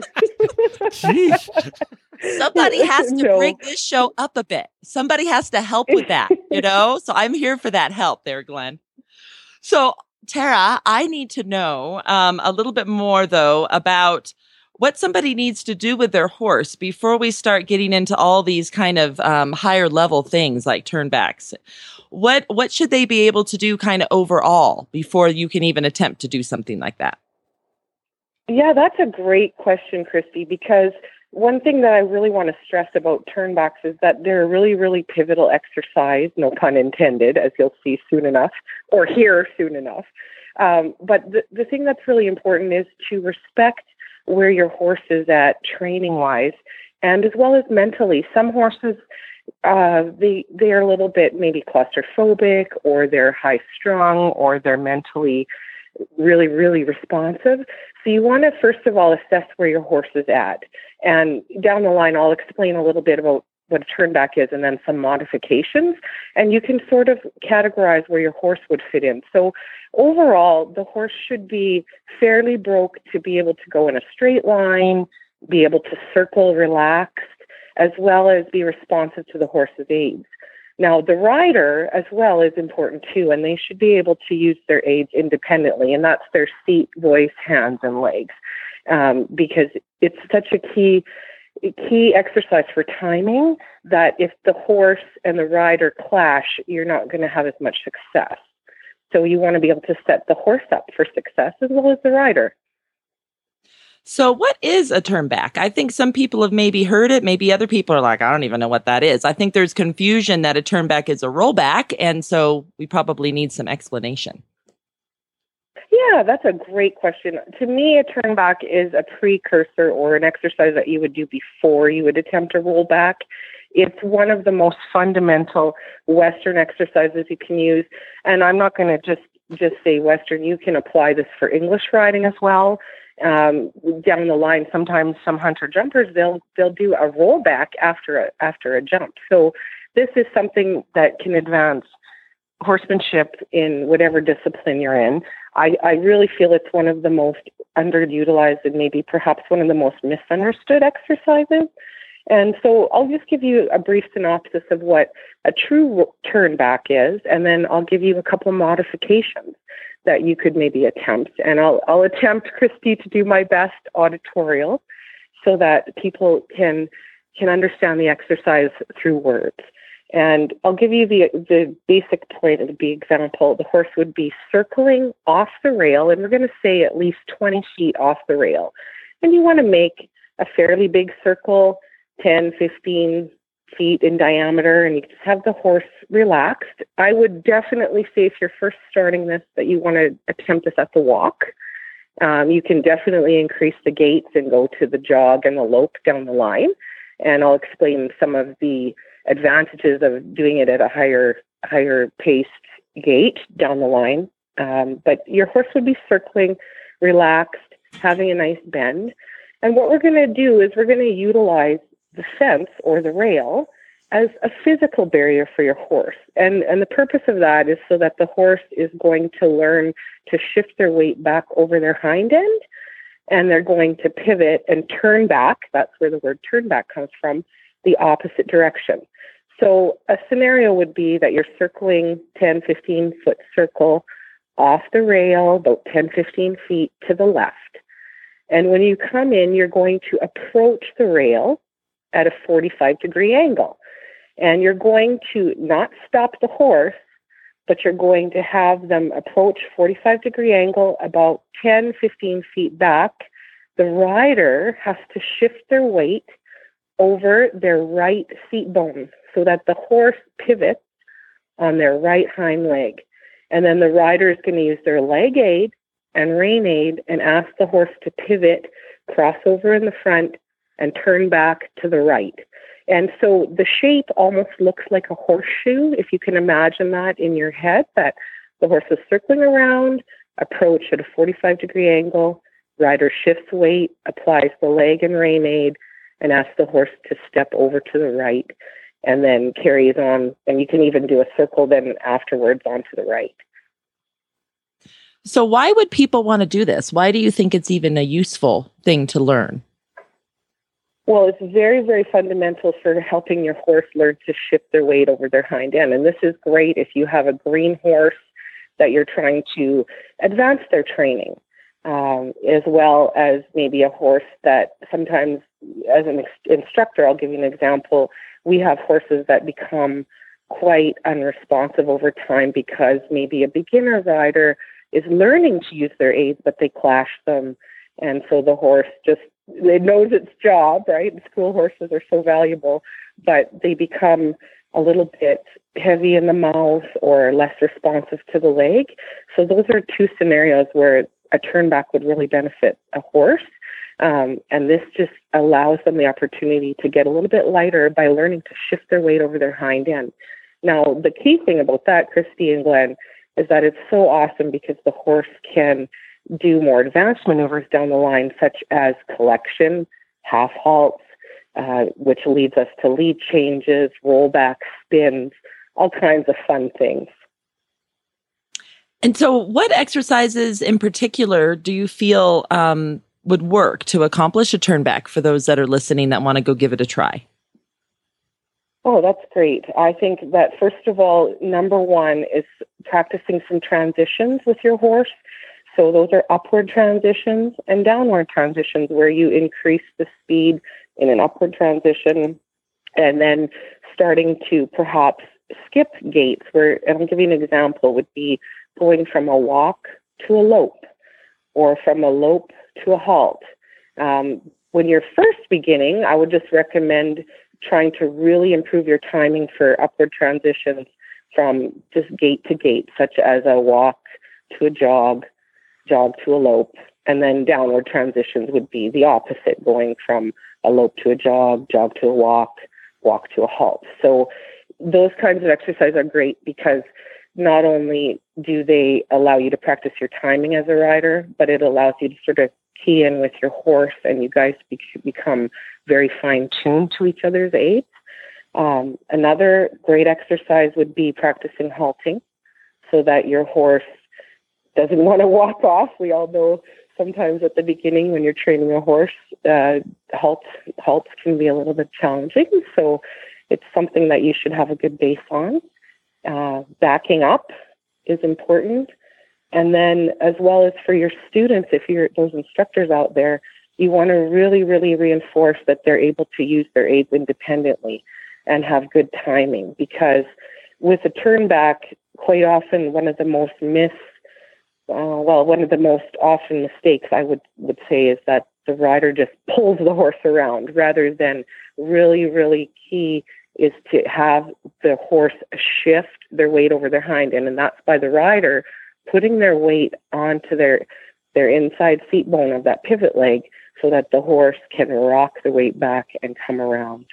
Jeez. Somebody has to No. bring this show up a bit. Somebody has to help with that, you know? So I'm here for that help there, Glenn. So, Tara, I need to know um, a little bit more, though, about what somebody needs to do with their horse before we start getting into all these kind of um, higher level things like turnbacks. What, what should they be able to do kind of overall before you can even attempt to do something like that? Yeah, that's a great question, Christy, because one thing that I really want to stress about turnbacks is that they're a really, really pivotal exercise, no pun intended, as you'll see soon enough, or hear soon enough. Um, but the, the thing that's really important is to respect where your horse is at training-wise, and as well as mentally. Some horses, uh, they, they're a little bit maybe claustrophobic, or they're high-strung, or they're mentally really, really responsive. So you want to, first of all, assess where your horse is at. And down the line, I'll explain a little bit about what a turnback is and then some modifications. And you can sort of categorize where your horse would fit in. So overall, the horse should be fairly broke to be able to go in a straight line, be able to circle relaxed, as well as be responsive to the horse's aids. Now, the rider as well is important too, and they should be able to use their aids independently, and that's their seat, voice, hands, and legs, um, because it's such a key key exercise for timing that if the horse and the rider clash, you're not going to have as much success. So you want to be able to set the horse up for success as well as the rider. So what is a turn back? I think some people have maybe heard it. Maybe other people are like, I don't even know what that is. I think there's confusion that a turn back is a rollback. And so we probably need some explanation. Yeah, that's a great question. To me, a turn back is a precursor or an exercise that you would do before you would attempt a rollback. It's one of the most fundamental Western exercises you can use. And I'm not going to just, just say Western. You can apply this for English riding as well. Um, down the line, sometimes some hunter jumpers, they'll they'll do a rollback after a, after a jump. So this is something that can advance horsemanship in whatever discipline you're in. I, I really feel it's one of the most underutilized and maybe perhaps one of the most misunderstood exercises. And so I'll just give you a brief synopsis of what a true turn back is, and then I'll give you a couple of modifications that you could maybe attempt. And I'll, I'll attempt, Christy, to do my best auditorial so that people can can understand the exercise through words. And I'll give you the the basic point of the example. The horse would be circling off the rail, and we're going to say at least twenty feet off the rail. And you want to make a fairly big circle, ten, fifteen feet in diameter, and you just have the horse relaxed. I would definitely say if you're first starting this that you want to attempt this at the walk. Um, you can definitely increase the gaits and go to the jog and the lope down the line. And I'll explain some of the advantages of doing it at a higher higher paced gait down the line. Um, but your horse would be circling, relaxed, having a nice bend. And what we're going to do is we're going to utilize the fence or the rail as a physical barrier for your horse. And, and the purpose of that is so that the horse is going to learn to shift their weight back over their hind end, and they're going to pivot and turn back. That's where the word turn back comes from, the opposite direction. So a scenario would be that you're circling ten, fifteen foot circle off the rail, about ten, fifteen feet to the left. And when you come in, you're going to approach the rail at a forty-five degree angle. And you're going to not stop the horse, but you're going to have them approach forty-five degree angle about ten, fifteen feet back. The rider has to shift their weight over their right seat bone so that the horse pivots on their right hind leg. And then the rider is going to use their leg aid and rein aid and ask the horse to pivot, cross over in the front, and turn back to the right. And so the shape almost looks like a horseshoe, if you can imagine that in your head, that the horse is circling around, approach at a forty-five degree angle, rider shifts weight, applies the leg and rein aid, and asks the horse to step over to the right, and then carries on. And you can even do a circle then afterwards onto the right. So why would people want to do this? Why do you think it's even a useful thing to learn? Well, it's very, very fundamental for helping your horse learn to shift their weight over their hind end. And this is great if you have a green horse that you're trying to advance their training, um, as well as maybe a horse that sometimes, as an ex- instructor, I'll give you an example. We have horses that become quite unresponsive over time because maybe a beginner rider is learning to use their aids, but they clash them. And so the horse just, it knows its job, right? School horses are so valuable, but they become a little bit heavy in the mouth or less responsive to the leg. So those are two scenarios where a turn back would really benefit a horse. Um, and this just allows them the opportunity to get a little bit lighter by learning to shift their weight over their hind end. Now, the key thing about that, Christy and Glenn, is that it's so awesome because the horse can do more advanced maneuvers down the line, such as collection, half halts, uh, which leads us to lead changes, rollback, spins, all kinds of fun things. And so what exercises in particular do you feel um, would work to accomplish a turn back for those that are listening that want to go give it a try? Oh, that's great. I think that, first of all, number one is practicing some transitions with your horse. So those are upward transitions and downward transitions where you increase the speed in an upward transition and then starting to perhaps skip gaits where, and I'll give you an example, would be going from a walk to a lope or from a lope to a halt. Um, when you're first beginning, I would just recommend trying to really improve your timing for upward transitions from just gait to gait, such as a walk to a jog, jog to a lope, and then downward transitions would be the opposite, going from a lope to a jog, jog to a walk, walk to a halt. So those kinds of exercises are great because not only do they allow you to practice your timing as a rider, but it allows you to sort of key in with your horse and you guys be- become very fine-tuned to each other's aids. Um, another great exercise would be practicing halting so that your horse doesn't want to walk off. We all know sometimes at the beginning when you're training a horse, uh, halt, halts can be a little bit challenging. So it's something that you should have a good base on. Uh, backing up is important. And then as well as for your students, if you're those instructors out there, you want to really, really reinforce that they're able to use their aids independently and have good timing. Because with a turn back, quite often one of the most miss, uh, well, one of the most often mistakes I would, would say is that the rider just pulls the horse around rather than really, really key is to have the horse shift their weight over their hind end. And that's by the rider putting their weight onto their their inside seat bone of that pivot leg so that the horse can rock the weight back and come around.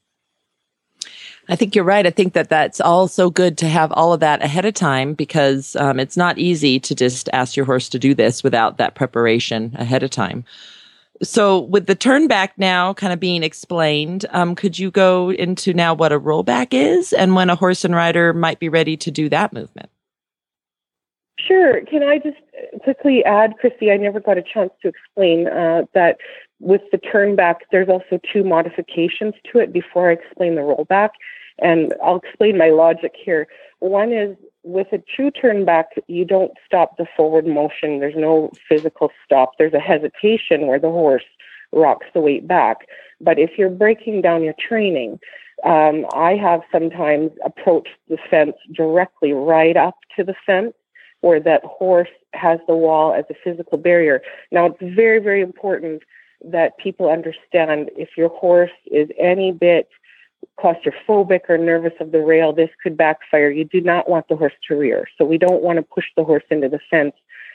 I think you're right. I think that that's also good to have all of that ahead of time because um, it's not easy to just ask your horse to do this without that preparation ahead of time. So with the turn back now kind of being explained, um, could you go into now what a rollback is and when a horse and rider might be ready to do that movement? Sure. Can I just quickly add, Christy, I never got a chance to explain uh, that with the turn back, there's also two modifications to it before I explain the rollback. And I'll explain my logic here. One is with a true turn back, you don't stop the forward motion. There's no physical stop. There's a hesitation where the horse rocks the weight back. But if you're breaking down your training, um, I have sometimes approached the fence directly right up to the fence where that horse has the wall as a physical barrier. Now, it's very, very important that people understand if your horse is any bit claustrophobic or nervous of the rail, this could backfire. You do not want the horse to rear. So we don't want to push the horse into the fence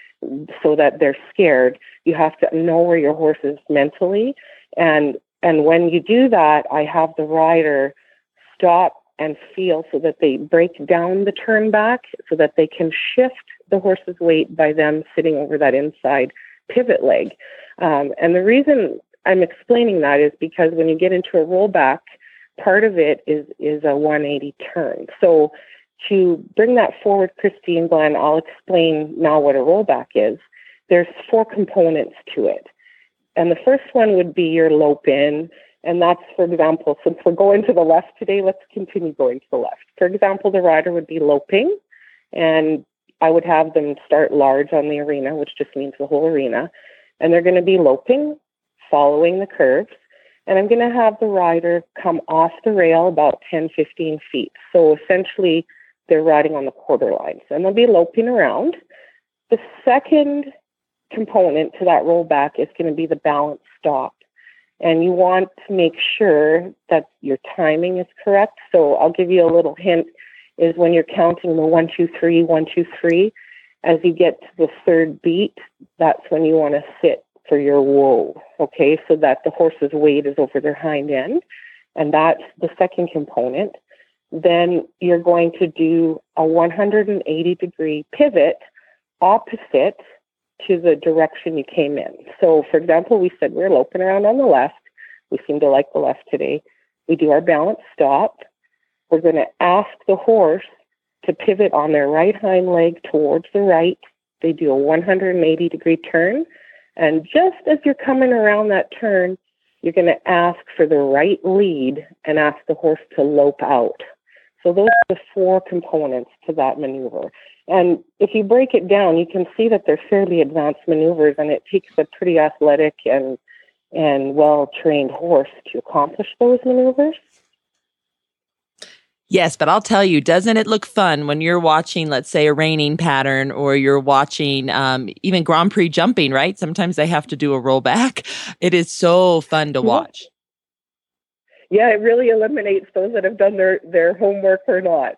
so that they're scared. You have to know where your horse is mentally. And, and when you do that, I have the rider stop and feel so that they break down the turn back so that they can shift the horse's weight by them sitting over that inside pivot leg. Um, and the reason I'm explaining that is because when you get into a rollback, part of it is, is a one eighty turn. So to bring that forward, Christy and Glenn, I'll explain now what a rollback is. There's four components to it. And the first one would be your lope in. And that's, for example, since we're going to the left today, let's continue going to the left. For example, the rider would be loping, and I would have them start large on the arena, which just means the whole arena. And they're going to be loping, following the curves. And I'm going to have the rider come off the rail about ten, fifteen feet. So essentially, they're riding on the quarter lines. And they'll be loping around. The second component to that rollback is going to be the balance stop. And you want to make sure that your timing is correct. So I'll give you a little hint is when you're counting the one, two, three, one, two, three, as you get to the third beat, that's when you want to sit for your whoa, okay, so that the horse's weight is over their hind end. And that's the second component. Then you're going to do a one hundred eighty degree pivot opposite to the direction you came in. So, for example, we said we're loping around on the left. We seem to like the left today. We do our balance stop. We're going to ask the horse to pivot on their right hind leg towards the right. They do a one hundred eighty degree turn. And just as you're coming around that turn, you're going to ask for the right lead and ask the horse to lope out. So those are the four components to that maneuver. And if you break it down, you can see that they're fairly advanced maneuvers, and it takes a pretty athletic and and well-trained horse to accomplish those maneuvers. Yes, but I'll tell you, doesn't it look fun when you're watching, let's say, a reining pattern, or you're watching um, even Grand Prix jumping, right? Sometimes they have to do a rollback. It is so fun to watch. Yeah, it really eliminates those that have done their, their homework or not.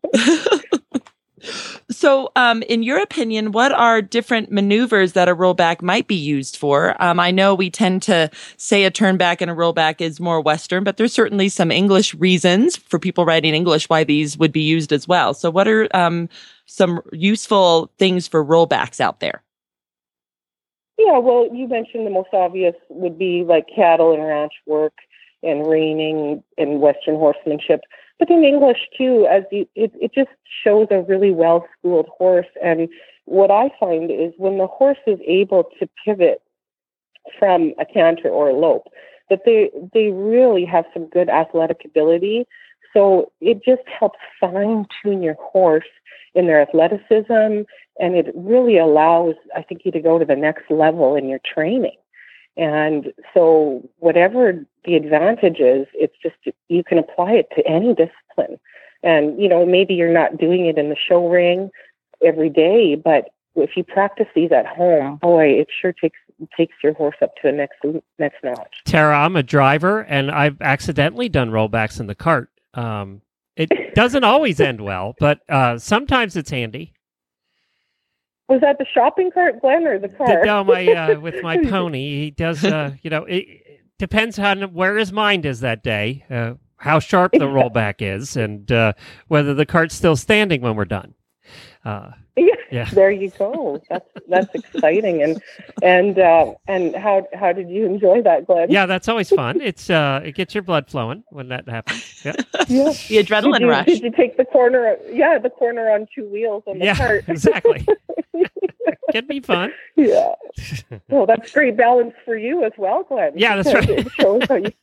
So, um, in your opinion, what are different maneuvers that a rollback might be used for? Um, I know we tend to say a turnback and a rollback is more Western, but there's certainly some English reasons for people writing English why these would be used as well. So what are um, some useful things for rollbacks out there? Yeah, well, you mentioned the most obvious would be like cattle and ranch work and reining and Western horsemanship. But in English, too, as you, it, it just shows a really well-schooled horse. And what I find is when the horse is able to pivot from a canter or a lope, that they, they really have some good athletic ability. So it just helps fine-tune your horse in their athleticism, and it really allows, I think, you to go to the next level in your training. And so whatever the advantage is, it's just you can apply it to any discipline. And, you know, maybe you're not doing it in the show ring every day, but if you practice these at home, boy, it sure takes takes your horse up to the next next notch. Tara, I'm a driver, and I've accidentally done rollbacks in the cart. Um, it doesn't always end well, but uh, sometimes it's handy. Was that the shopping cart, Glenn, or the car? No, my uh, with my pony. He does. Uh, you know, it, it depends on where his mind is that day, uh, how sharp the rollback is, and uh, whether the cart's still standing when we're done. Uh, yeah, yeah, there you go. That's that's exciting. And and uh, and how how did you enjoy that, Glenn? Yeah, that's always fun. It's uh, it gets your blood flowing when that happens. Yeah, yeah. The adrenaline did you, rush. Did you take the corner? Yeah, the corner on two wheels on the yeah, cart. Exactly. Can be fun. Yeah. Well, that's great balance for you as well, Glenn. Yeah, that's right. It shows how you.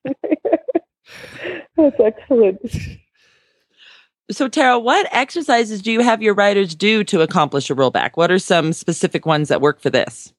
That's excellent. So, Tara, what exercises do you have your riders do to accomplish a rollback? What are some specific ones that work for this?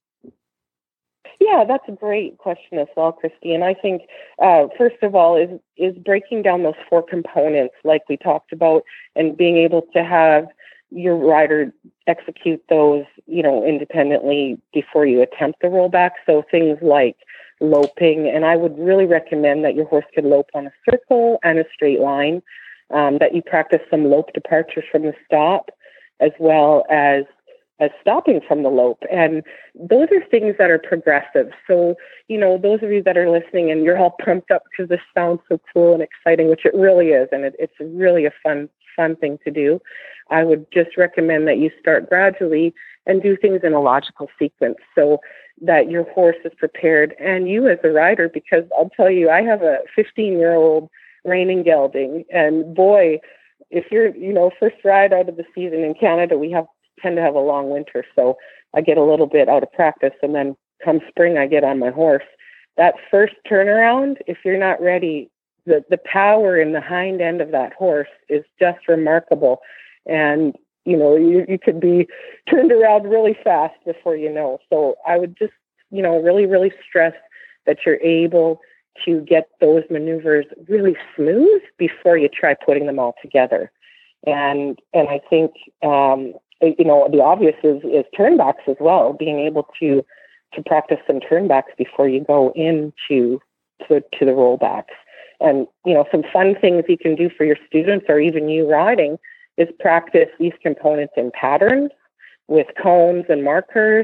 Yeah, that's a great question as well, Christy. And I think, uh, first of all, is is breaking down those four components like we talked about, and being able to have your rider execute those, you know, independently before you attempt the rollback. So things like loping, and I would really recommend that your horse could lope on a circle and a straight line, um, that you practice some lope departures from the stop, as well as as stopping from the lope. And those are things that are progressive. So, you know, those of you that are listening and you're all pumped up because this sounds so cool and exciting, which it really is, and it, it's really a fun, fun thing to do, I would just recommend that you start gradually and do things in a logical sequence so that your horse is prepared and you as a rider, because I'll tell you, I have a fifteen-year-old reining gelding, and boy, if you're, you know, first ride out of the season in Canada, we have tend to have a long winter, so I get a little bit out of practice, and then come spring I get on my horse. That first turnaround, if you're not ready, the the power in the hind end of that horse is just remarkable, and you know you, you could be turned around really fast before you know. So I would just, you know, really really stress that you're able to get those maneuvers really smooth before you try putting them all together. And and I think um, you know, the obvious is, is turnbacks as well, being able to to practice some turnbacks before you go into to, to the rollbacks. And, you know, some fun things you can do for your students or even you riding is practice these components in patterns with cones and markers.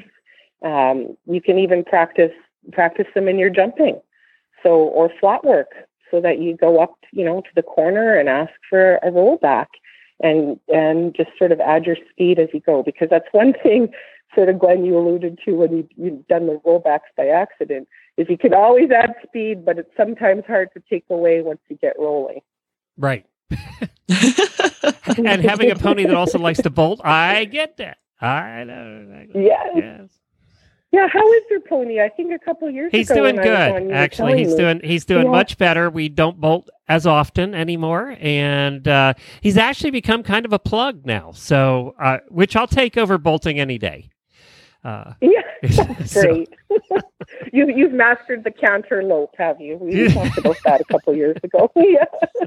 Um, you can even practice practice them in your jumping, so or flat work, so that you go up, you know, to the corner and ask for a rollback. And and just sort of add your speed as you go, because that's one thing, sort of, Glenn, you alluded to when you, you've done the rollbacks by accident, is you can always add speed, but it's sometimes hard to take away once you get rolling. Right. And having a pony that also likes to bolt, I get that. I know. Yes. Yes. Yeah, how is your pony? I think a couple of years he's ago. doing when I was good. on, you were Actually, telling he's me. doing he's doing Yeah. much better. We don't bolt as often anymore, and uh, he's actually become kind of a plug now. So, uh, which I'll take over bolting any day. Uh, Yeah, that's so- great. you, you've mastered the canterlope, have you? We talked about that a couple of years ago. Yeah.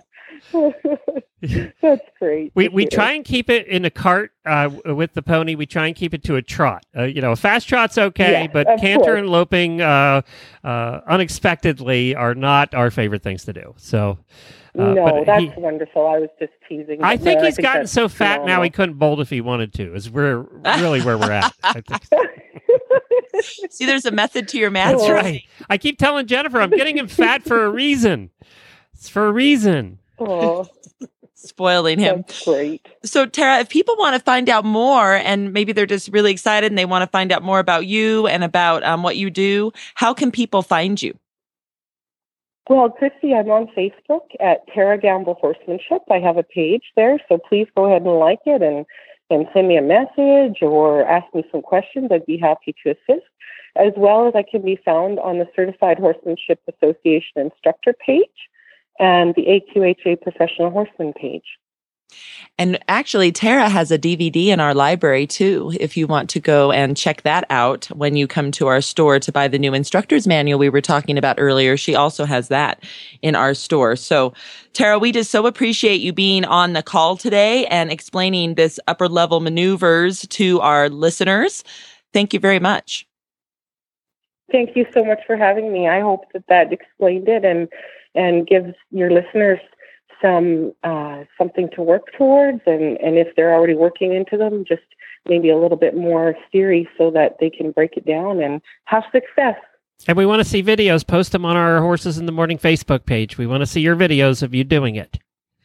That's great. We to we hear. try and keep it in a cart uh, with the pony. We try and keep it to a trot. Uh, you know, a fast trot's okay, Yes, but of canter course. and loping uh, uh, unexpectedly are not our favorite things to do. So, uh, no, but that's he- wonderul. I was just teasing. I but think no, he's gotten that's so fat now phenomenal. he couldn't bolt if he wanted to. Is we're really where we're at. I think. See, there's a method to your madness. That's right. I keep telling Jennifer I'm getting him fat for a reason. It's for a reason. Oh, Spoiling him. that's great. So, Tara, if people want to find out more and maybe they're just really excited and they want to find out more about you and about um, what you do, how can people find you? Well, Christy, I'm on Facebook at Tara Gamble Horsemanship. I have a page there, so please go ahead and like it and, and send me a message or ask me some questions. I'd be happy to assist. As well as I can be found on the Certified Horsemanship Association instructor page and the A Q H A Professional Horseman page. And actually, Tara has a D V D in our library too, if you want to go and check that out when you come to our store to buy the new instructor's manual we were talking about earlier. She also has that in our store. So, Tara, we just so appreciate you being on the call today and explaining this upper level maneuvers to our listeners. Thank you very much. Thank you so much for having me. I hope that that explained it and, and gives your listeners some uh, something to work towards, and, and if they're already working into them, just maybe a little bit more theory so that they can break it down and have success. And we want to see videos. Post them on our Horses in the Morning Facebook page. We want to see your videos of you doing it.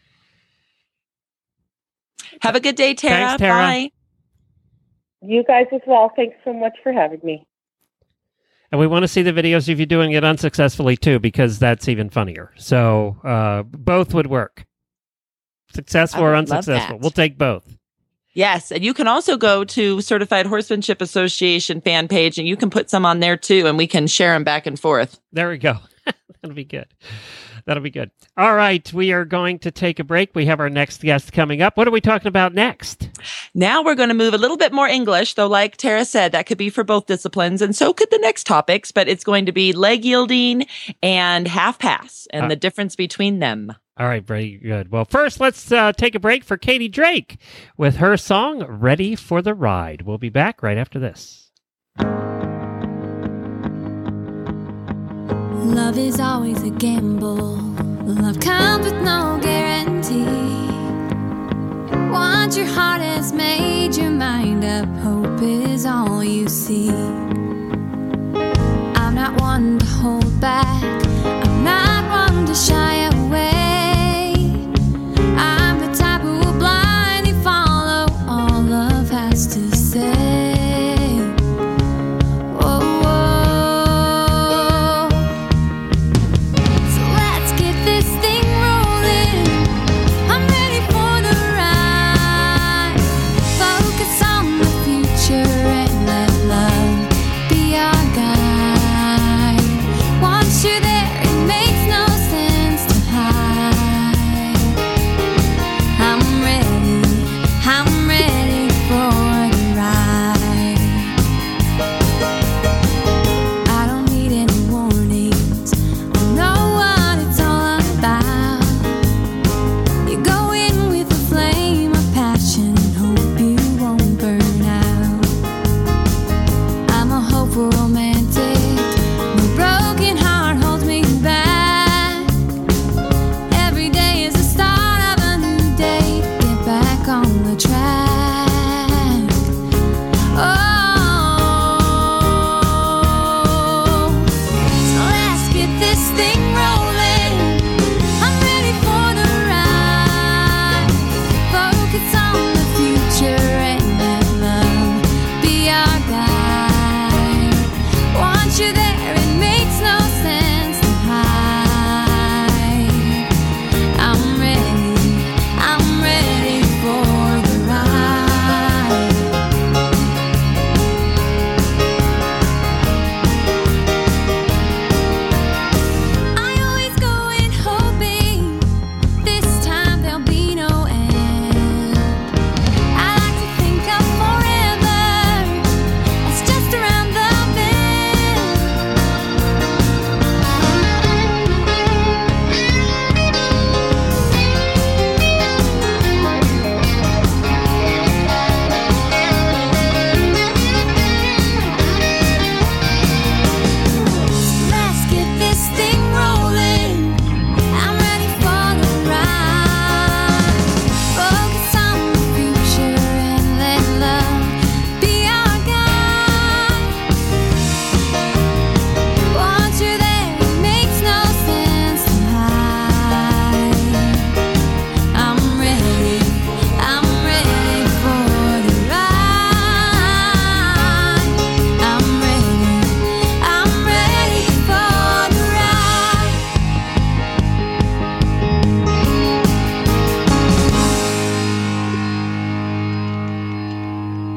Have a good day, Tara. Thanks, Tara. Bye. You guys as well. Thanks so much for having me. And we want to see the videos of you doing it unsuccessfully, too, because that's even funnier. So uh, both would work. Successful I or would love unsuccessful. that. We'll take both. Yes, and you can also go to Certified Horsemanship Association fan page, and you can put some on there too, and we can share them back and forth. There we go. That'll be good. That'll be good. All right, we are going to take a break. We have our next guest coming up. What are we talking about next? Now we're going to move a little bit more English, though, like Tara said, that could be for both disciplines, and so could the next topics, but it's going to be leg yielding and half pass and Uh, the difference between them. All right, very good. Well, first, let's uh, take a break for Katie Drake with her song, Ready for the Ride. We'll be back right after this. Love is always a gamble. Love comes with no guarantee. Once your heart has made your mind up, hope is all you see. I'm not one to hold back. I'm not one to shy away. I'm the type who will blindly follow all love has to say. Once you're there, it makes no sense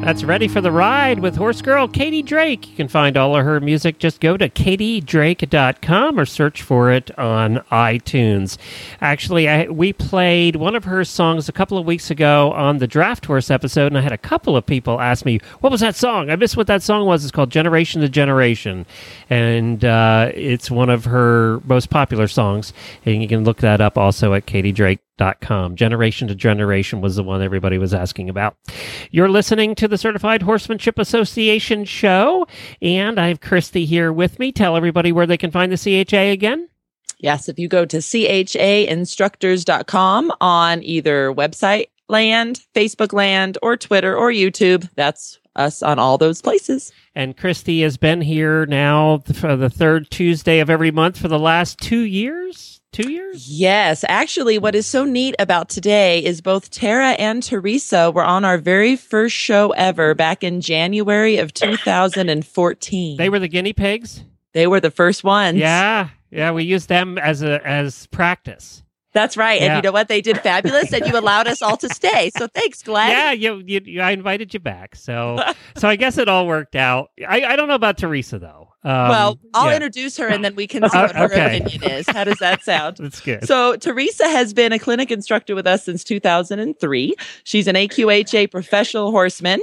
That's Ready for the Ride with horse girl Katie Drake. You can find all of her music. Just go to katie drake dot com or search for it on iTunes. Actually, I, we played one of her songs a couple of weeks ago on the Draft Horse episode, and I had a couple of people ask me, what was that song? I missed what that song was. It's called Generation to Generation, and uh, it's one of her most popular songs, and you can look that up also at katie drake dot com. Generation to Generation was the one everybody was asking about. You're listening to the Certified Horsemanship Association show, and I have Christy here with me. Tell everybody where they can find the C H A again. Yes, if you go to C H A instructors dot com on either website land, Facebook land, or Twitter or YouTube, that's us on all those places. And Christy has been here now for the third Tuesday of every month for the last two years? Two years? Yes. Actually, what is so neat about today is both Tara and Teresa were on our very first show ever back in January of two thousand fourteen. They were the guinea pigs? They were the first ones. Yeah. Yeah, we used them as a as practice. That's right. Yeah. And you know what? They did fabulous, and you allowed us all to stay. So thanks, Glenn. Yeah, you, you, you I invited you back. So so I guess it all worked out. I, I don't know about Teresa, though. Um, well, I'll yeah. introduce her, and then we can see what her Okay. opinion is. How does that sound? That's good. So Teresa has been a clinic instructor with us since two thousand three. She's an A Q H A professional horseman,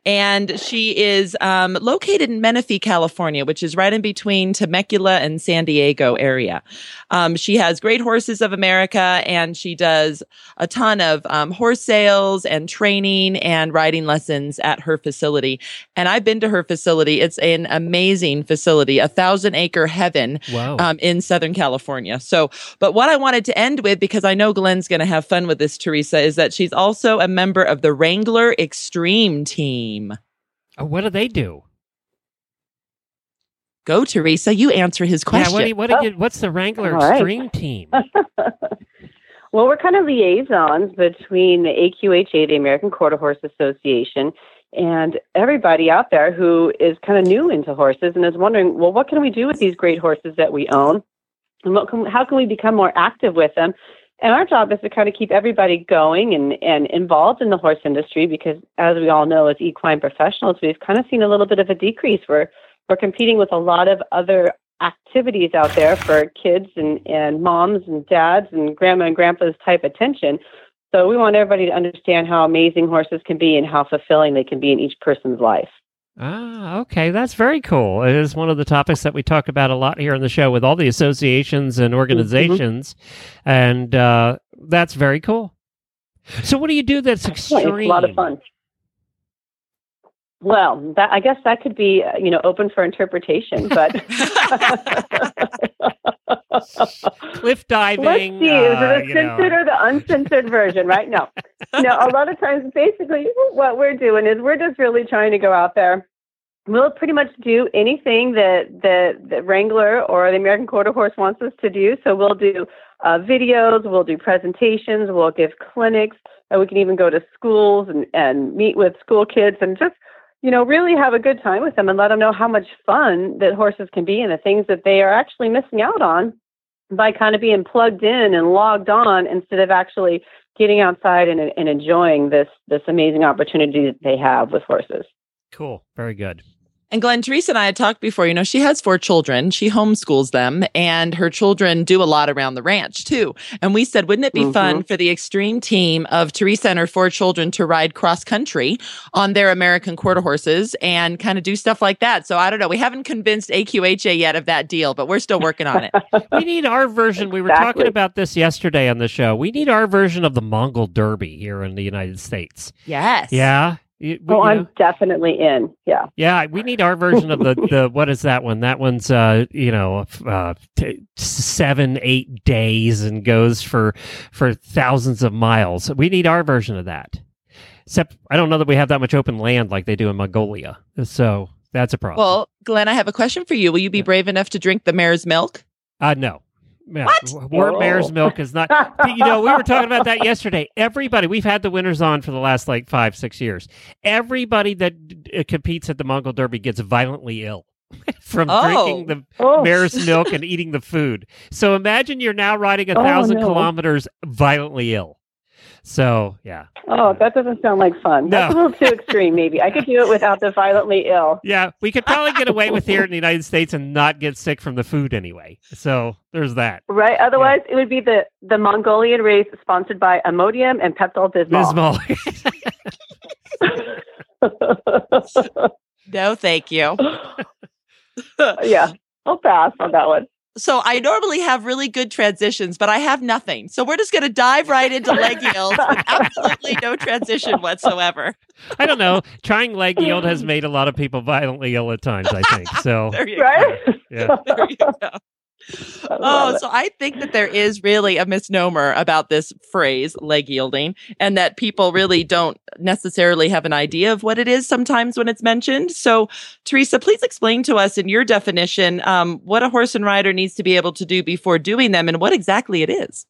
and she is um, located in Menifee, California, which is right in between Temecula and San Diego area. Um, she has Great Horses of America, and she does a ton of um, horse sales and training and riding lessons at her facility. And I've been to her facility. It's an amazing facility, a thousand acre heaven Wow. um, in Southern California. So, but what I wanted to end with, because I know Glenn's going to have fun with this, Teresa, is that she's also a member of the Wrangler Extreme team. Oh, what do they do? Go, Teresa. You answer his question. Yeah, what do you, what do you, what's the Wrangler All right. Extreme team? Well, we're kind of liaisons between the A Q H A, the American Quarter Horse Association, and everybody out there who is kind of new into horses and is wondering, well, what can we do with these great horses that we own? And what can, how can we become more active with them? And our job is to kind of keep everybody going and, and involved in the horse industry because, as we all know, as equine professionals, we've kind of seen a little bit of a decrease. We're, we're competing with a lot of other activities out there for kids and, and moms and dads and grandma and grandpa's type attention. So we want everybody to understand how amazing horses can be and how fulfilling they can be in each person's life. Ah, okay. That's very cool. It is one of the topics that we talk about a lot here on the show with all the associations and organizations. Mm-hmm. And uh, that's very cool. So what do you do that's extreme? It's a lot of fun. Well, that, I guess that could be, uh, you know, open for interpretation, but cliff diving. Let's see, uh, is it the censored or the uncensored version, right? No, no. A lot of times, basically, what we're doing is we're just really trying to go out there. We'll pretty much do anything that the, the Wrangler or the American Quarter Horse wants us to do. So we'll do uh, videos, we'll do presentations, we'll give clinics, and we can even go to schools and, and meet with school kids and just, you know, really have a good time with them and let them know how much fun that horses can be and the things that they are actually missing out on by kind of being plugged in and logged on instead of actually getting outside and, and enjoying this, this amazing opportunity that they have with horses. Cool. Very good. And Glenn, Teresa and I had talked before, you know, she has four children. She homeschools them, and her children do a lot around the ranch, too. And we said, wouldn't it be mm-hmm. fun for the extreme team of Teresa and her four children to ride cross country on their American Quarter Horses and kind of do stuff like that? So I don't know. We haven't convinced A Q H A yet of that deal, but we're still working on it. We need our version. We were Exactly. talking about this yesterday on the show. We need our version of the Mongol Derby here in the United States. Yes. Yeah. You, oh, you I'm know? definitely in. Yeah. Yeah, we need our version of the, the what is that one? That one's, uh, you know, uh, t- seven, eight days and goes for for thousands of miles. We need our version of that. Except I don't know that we have that much open land like they do in Mongolia. So that's a problem. Well, Glenn, I have a question for you. Will you be brave enough to drink the mare's milk? Uh, no. Yeah, what? Warm oh. mare's milk is not. You know, we were talking about that yesterday. Everybody, we've had the winners on for the last like five, six years. Everybody that uh, competes at the Mongol Derby gets violently ill from oh. drinking the oh. mare's milk and eating the food. So imagine you're now riding a oh, thousand no. kilometers violently ill. So, yeah. Oh, that doesn't sound like fun. That's No. a little too extreme, maybe. I could do it without the violently ill. Yeah, we could probably get away with here in the United States and not get sick from the food anyway. So there's that. Right. Otherwise, yeah. It would be the, the Mongolian race sponsored by Imodium and Pepto-Bismol. Bismol. No, thank you. Yeah, I'll pass on that one. So I normally have really good transitions, but I have nothing. So we're just going to dive right into leg yields with absolutely no transition whatsoever. I don't know. Trying leg yield has made a lot of people violently ill at times, I think. So, there you right? go. Yeah. There you go. Oh, so I think that there is really a misnomer about this phrase, leg yielding, and that people really don't necessarily have an idea of what it is sometimes when it's mentioned. So, Teresa, please explain to us in your definition um, what a horse and rider needs to be able to do before doing them and what exactly it is.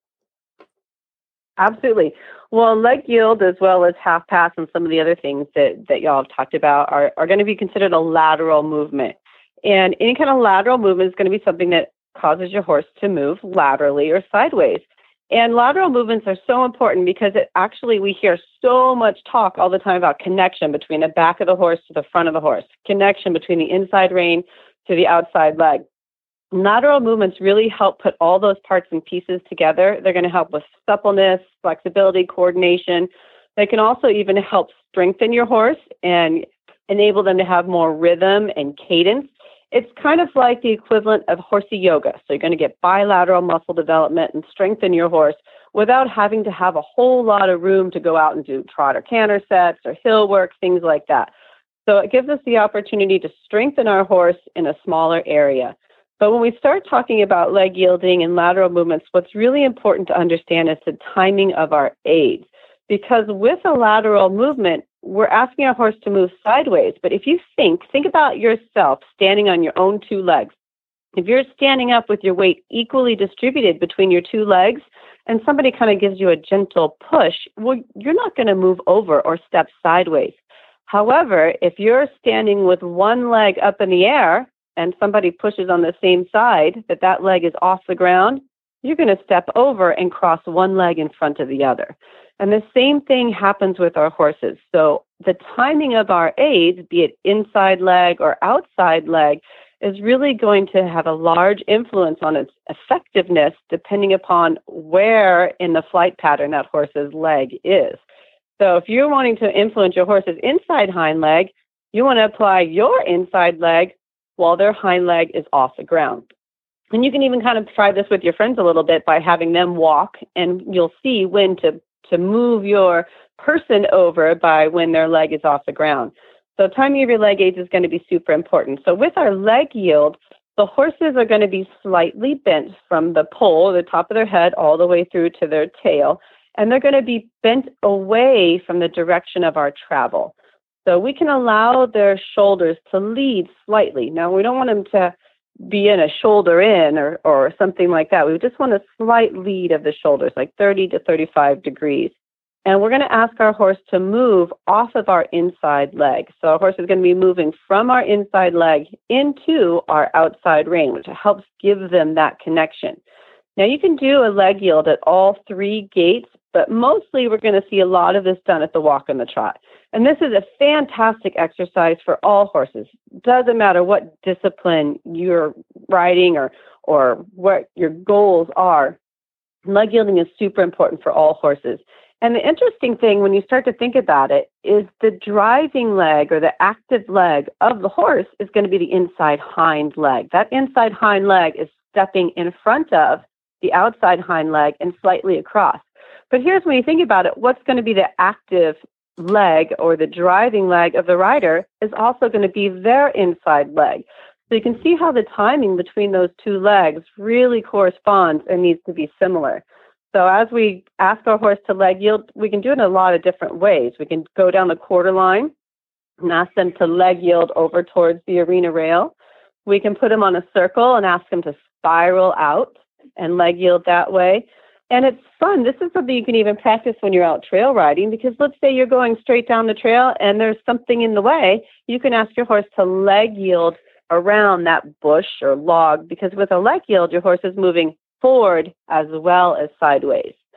Absolutely. Well, leg yield as well as half pass and some of the other things that, that y'all have talked about are, are going to be considered a lateral movement. And any kind of lateral movement is going to be something that causes your horse to move laterally or sideways. And lateral movements are so important because it actually, we hear so much talk all the time about connection between the back of the horse to the front of the horse, connection between the inside rein to the outside leg. Lateral movements really help put all those parts and pieces together. They're going to help with suppleness, flexibility, coordination. They can also even help strengthen your horse and enable them to have more rhythm and cadence. It's kind of like the equivalent of horsey yoga. So you're going to get bilateral muscle development and strengthen your horse without having to have a whole lot of room to go out and do trot or canter sets or hill work, things like that. So it gives us the opportunity to strengthen our horse in a smaller area. But when we start talking about leg yielding and lateral movements, what's really important to understand is the timing of our aids. Because with a lateral movement, we're asking our horse to move sideways. But if you think, think about yourself standing on your own two legs. If you're standing up with your weight equally distributed between your two legs and somebody kind of gives you a gentle push, well, you're not going to move over or step sideways. However, if you're standing with one leg up in the air and somebody pushes on the same side, that that leg is off the ground, you're going to step over and cross one leg in front of the other. And the same thing happens with our horses. So the timing of our aids, be it inside leg or outside leg, is really going to have a large influence on its effectiveness depending upon where in the flight pattern that horse's leg is. So if you're wanting to influence your horse's inside hind leg, you want to apply your inside leg while their hind leg is off the ground. And you can even kind of try this with your friends a little bit by having them walk, and you'll see when to to move your person over by when their leg is off the ground. So timing of your leg aids is going to be super important. So with our leg yield, the horses are going to be slightly bent from the pole, the top of their head, all the way through to their tail. And they're going to be bent away from the direction of our travel. So we can allow their shoulders to lead slightly. Now, we don't want them to be in a shoulder in or, or something like that. We just want a slight lead of the shoulders, like thirty to thirty-five degrees. And we're going to ask our horse to move off of our inside leg. So our horse is going to be moving from our inside leg into our outside rein, which helps give them that connection. Now, you can do a leg yield at all three gaits, but mostly we're going to see a lot of this done at the walk and the trot. And this is a fantastic exercise for all horses. Doesn't matter what discipline you're riding or, or what your goals are. Leg yielding is super important for all horses. And the interesting thing when you start to think about it is the driving leg or the active leg of the horse is going to be the inside hind leg. That inside hind leg is stepping in front of the outside hind leg and slightly across. But here's when you think about it, what's going to be the active leg or the driving leg of the rider is also going to be their inside leg. So you can see how the timing between those two legs really corresponds and needs to be similar. So as we ask our horse to leg yield, we can do it in a lot of different ways. We can go down the quarter line and ask them to leg yield over towards the arena rail. We can put them on a circle and ask them to spiral out and leg yield that way. And it's fun. This is something you can even practice when you're out trail riding, because let's say you're going straight down the trail and there's something in the way. You can ask your horse to leg yield around that bush or log, because with a leg yield, your horse is moving forward as well as sideways.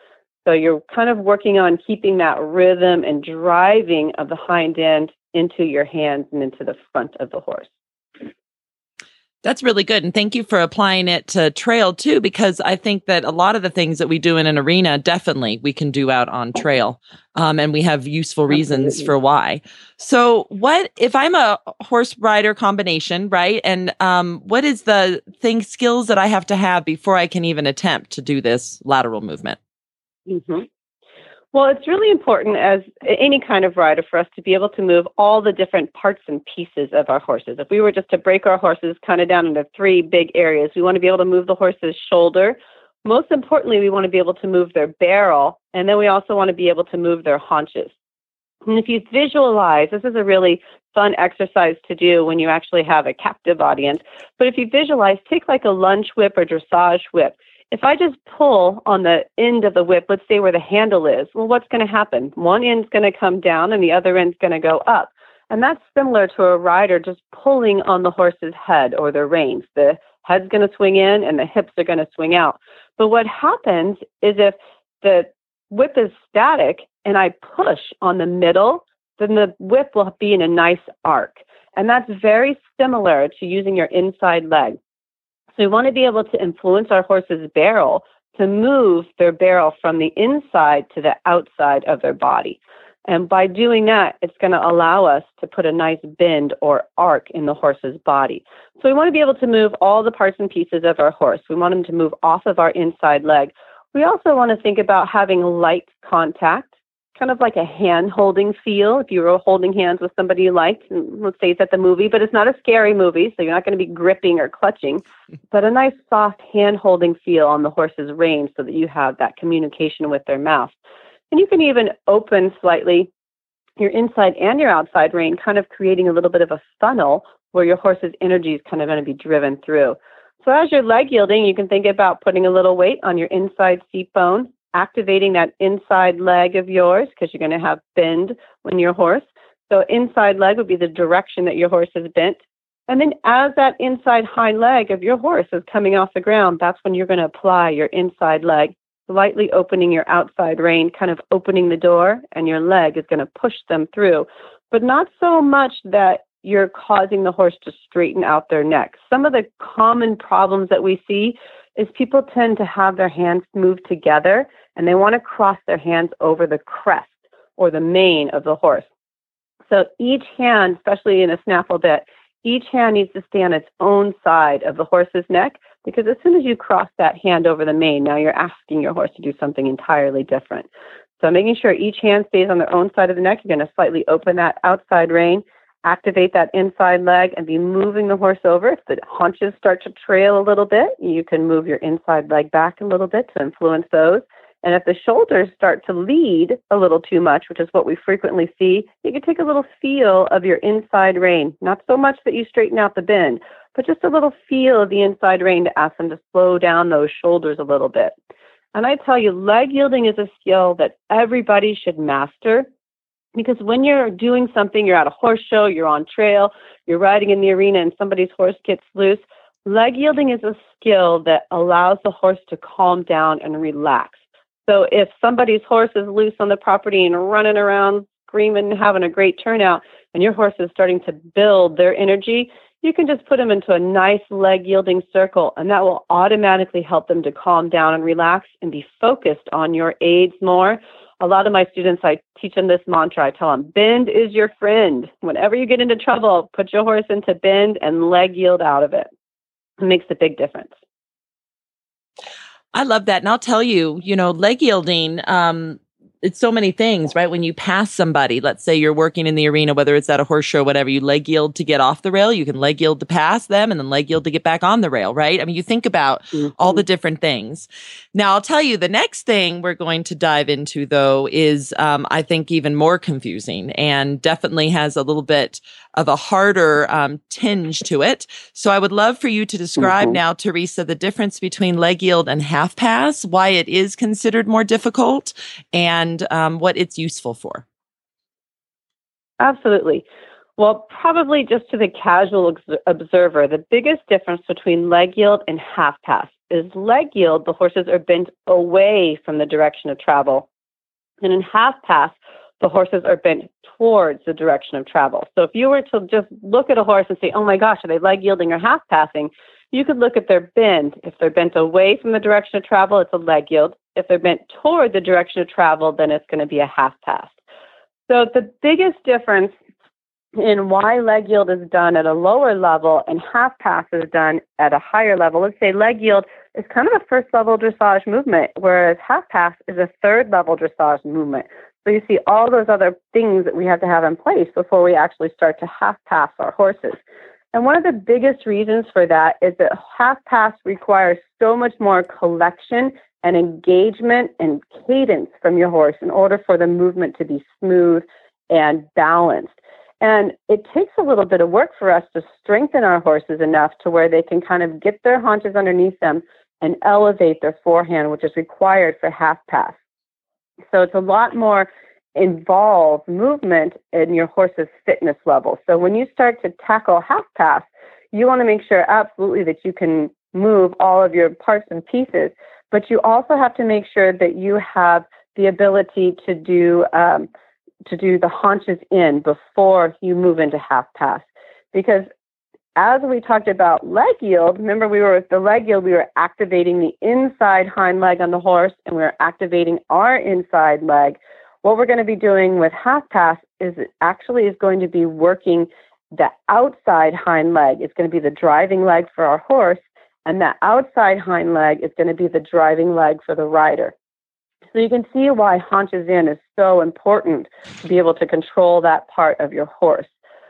So you're kind of working on keeping that rhythm and driving of the hind end into your hands and into the front of the horse. That's really good. And thank you for applying it to trail too, because I think that a lot of the things that we do in an arena, definitely we can do out on trail. Um, and we have useful reasons Absolutely. for why. So what, if I'm a horse rider combination, right? And um, what is the thing, skills that I have to have before I can even attempt to do this lateral movement? Mm-hmm. Well, it's really important as any kind of rider for us to be able to move all the different parts and pieces of our horses. If we were just to break our horses kind of down into three big areas, we want to be able to move the horse's shoulder. Most importantly, we want to be able to move their barrel, and then we also want to be able to move their haunches. And if you visualize, this is a really fun exercise to do when you actually have a captive audience, but if you visualize, take like a lunge whip or dressage whip. If I just pull on the end of the whip, let's say where the handle is, well, what's going to happen? One end's going to come down and the other end's going to go up. And that's similar to a rider just pulling on the horse's head or their reins. The head's going to swing in and the hips are going to swing out. But what happens is if the whip is static and I push on the middle, then the whip will be in a nice arc. And that's very similar to using your inside leg. So we want to be able to influence our horse's barrel to move their barrel from the inside to the outside of their body. And by doing that, it's going to allow us to put a nice bend or arc in the horse's body. So we want to be able to move all the parts and pieces of our horse. We want them to move off of our inside leg. We also want to think about having light contact, kind of like a hand-holding feel. If you were holding hands with somebody you liked, let's say it's at the movie, but it's not a scary movie, so you're not going to be gripping or clutching, but a nice soft hand-holding feel on the horse's rein so that you have that communication with their mouth. And you can even open slightly your inside and your outside rein, kind of creating a little bit of a funnel where your horse's energy is kind of going to be driven through. So as you're leg yielding, you can think about putting a little weight on your inside seat bone, activating that inside leg of yours because you're going to have bend when your horse. So inside leg would be the direction that your horse is bent. And then as that inside hind leg of your horse is coming off the ground, that's when you're going to apply your inside leg, slightly opening your outside rein, kind of opening the door, and your leg is going to push them through, but not so much that you're causing the horse to straighten out their neck. Some of the common problems that we see is people tend to have their hands move together and they want to cross their hands over the crest or the mane of the horse. So each hand, especially in a snaffle bit, each hand needs to stay on its own side of the horse's neck, because as soon as you cross that hand over the mane, now you're asking your horse to do something entirely different. So making sure each hand stays on their own side of the neck, you're going to slightly open that outside rein, activate that inside leg, and be moving the horse over. If the haunches start to trail a little bit, you can move your inside leg back a little bit to influence those. And if the shoulders start to lead a little too much, which is what we frequently see, you can take a little feel of your inside rein. Not so much that you straighten out the bend, but just a little feel of the inside rein to ask them to slow down those shoulders a little bit. And I tell you, leg yielding is a skill that everybody should master, because when you're doing something, you're at a horse show, you're on trail, you're riding in the arena and somebody's horse gets loose, leg yielding is a skill that allows the horse to calm down and relax. So if somebody's horse is loose on the property and running around, screaming, having a great turnout, and your horse is starting to build their energy, you can just put them into a nice leg yielding circle, and that will automatically help them to calm down and relax and be focused on your aids more. A lot of my students, I teach them this mantra. I tell them, bend is your friend. Whenever you get into trouble, put your horse into bend and leg yield out of it. It makes a big difference. I love that. And I'll tell you, you know, leg yielding, um, it's so many things, right? When you pass somebody, let's say you're working in the arena, whether it's at a horse show or whatever, you leg yield to get off the rail, you can leg yield to pass them, and then leg yield to get back on the rail, right? I mean, you think about mm-hmm. all the different things. Now, I'll tell you, the next thing we're going to dive into, though, is, um, I think, even more confusing and definitely has a little bit of a harder um, tinge to it. So I would love for you to describe mm-hmm. now, Teresa, the difference between leg yield and half pass, why it is considered more difficult, and um, what it's useful for. Absolutely. Well, probably just to the casual ex- observer, the biggest difference between leg yield and half pass is leg yield, the horses are bent away from the direction of travel. And in half pass, the horses are bent towards the direction of travel. So if you were to just look at a horse and say, oh my gosh, are they leg yielding or half passing? You could look at their bend. If they're bent away from the direction of travel, it's a leg yield. If they're bent toward the direction of travel, then it's going to be a half pass. So the biggest difference in why leg yield is done at a lower level and half pass is done at a higher level, let's say leg yield is kind of a first level dressage movement, whereas half pass is a third level dressage movement. So you see all those other things that we have to have in place before we actually start to half pass our horses. And one of the biggest reasons for that is that half pass requires so much more collection and engagement and cadence from your horse in order for the movement to be smooth and balanced. And it takes a little bit of work for us to strengthen our horses enough to where they can kind of get their haunches underneath them and elevate their forehand, which is required for half pass. So it's a lot more involved movement in your horse's fitness level. So when you start to tackle half pass, you want to make sure absolutely that you can move all of your parts and pieces, but you also have to make sure that you have the ability to do um, to do the haunches in before you move into half pass. Because as we talked about leg yield, remember we were with the leg yield, we were activating the inside hind leg on the horse and we were activating our inside leg. What we're going to be doing with half pass is it actually is going to be working the outside hind leg. It's going to be the driving leg for our horse, and that outside hind leg is going to be the driving leg for the rider. So you can see why haunches in is so important to be able to control that part of your horse.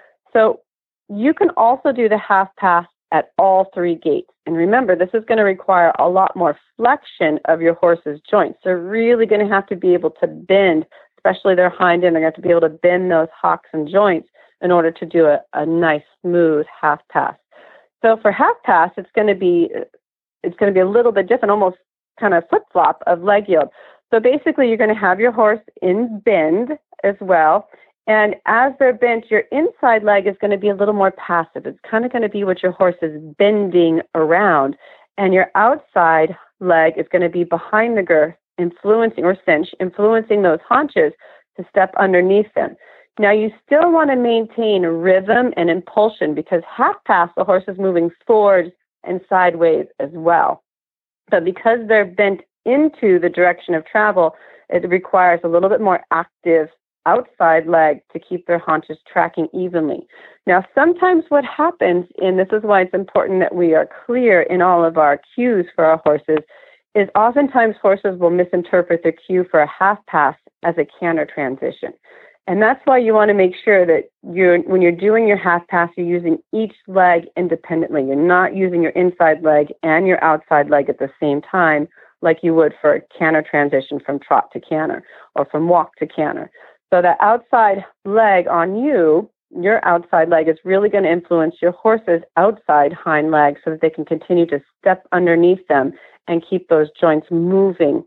So you can also do the half pass at all three gaits. And remember, this is going to require a lot more flexion of your horse's joints. They're really going to have to be able to bend, especially their hind end. They're going to have to be able to bend those hocks and joints in order to do a, a nice, smooth half pass. So for half pass, it's going to be it's going to be a little bit different, almost kind of flip-flop of leg yield. So basically, you're going to have your horse in bend as well. And as they're bent, your inside leg is going to be a little more passive. It's kind of going to be what your horse is bending around. And your outside leg is going to be behind the girth, influencing, or cinch, influencing those haunches to step underneath them. Now, you still want to maintain rhythm and impulsion because half pass, the horse is moving forward and sideways as well. But because they're bent into the direction of travel, it requires a little bit more active outside leg to keep their haunches tracking evenly. Now, sometimes what happens, and this is why it's important that we are clear in all of our cues for our horses, is oftentimes horses will misinterpret their cue for a half pass as a canter transition. And that's why you want to make sure that you're, when you're doing your half pass, you're using each leg independently. You're not using your inside leg and your outside leg at the same time like you would for a canter transition from trot to canter or from walk to canter. So that outside leg on you, your outside leg is really going to influence your horse's outside hind leg so that they can continue to step underneath them and keep those joints moving.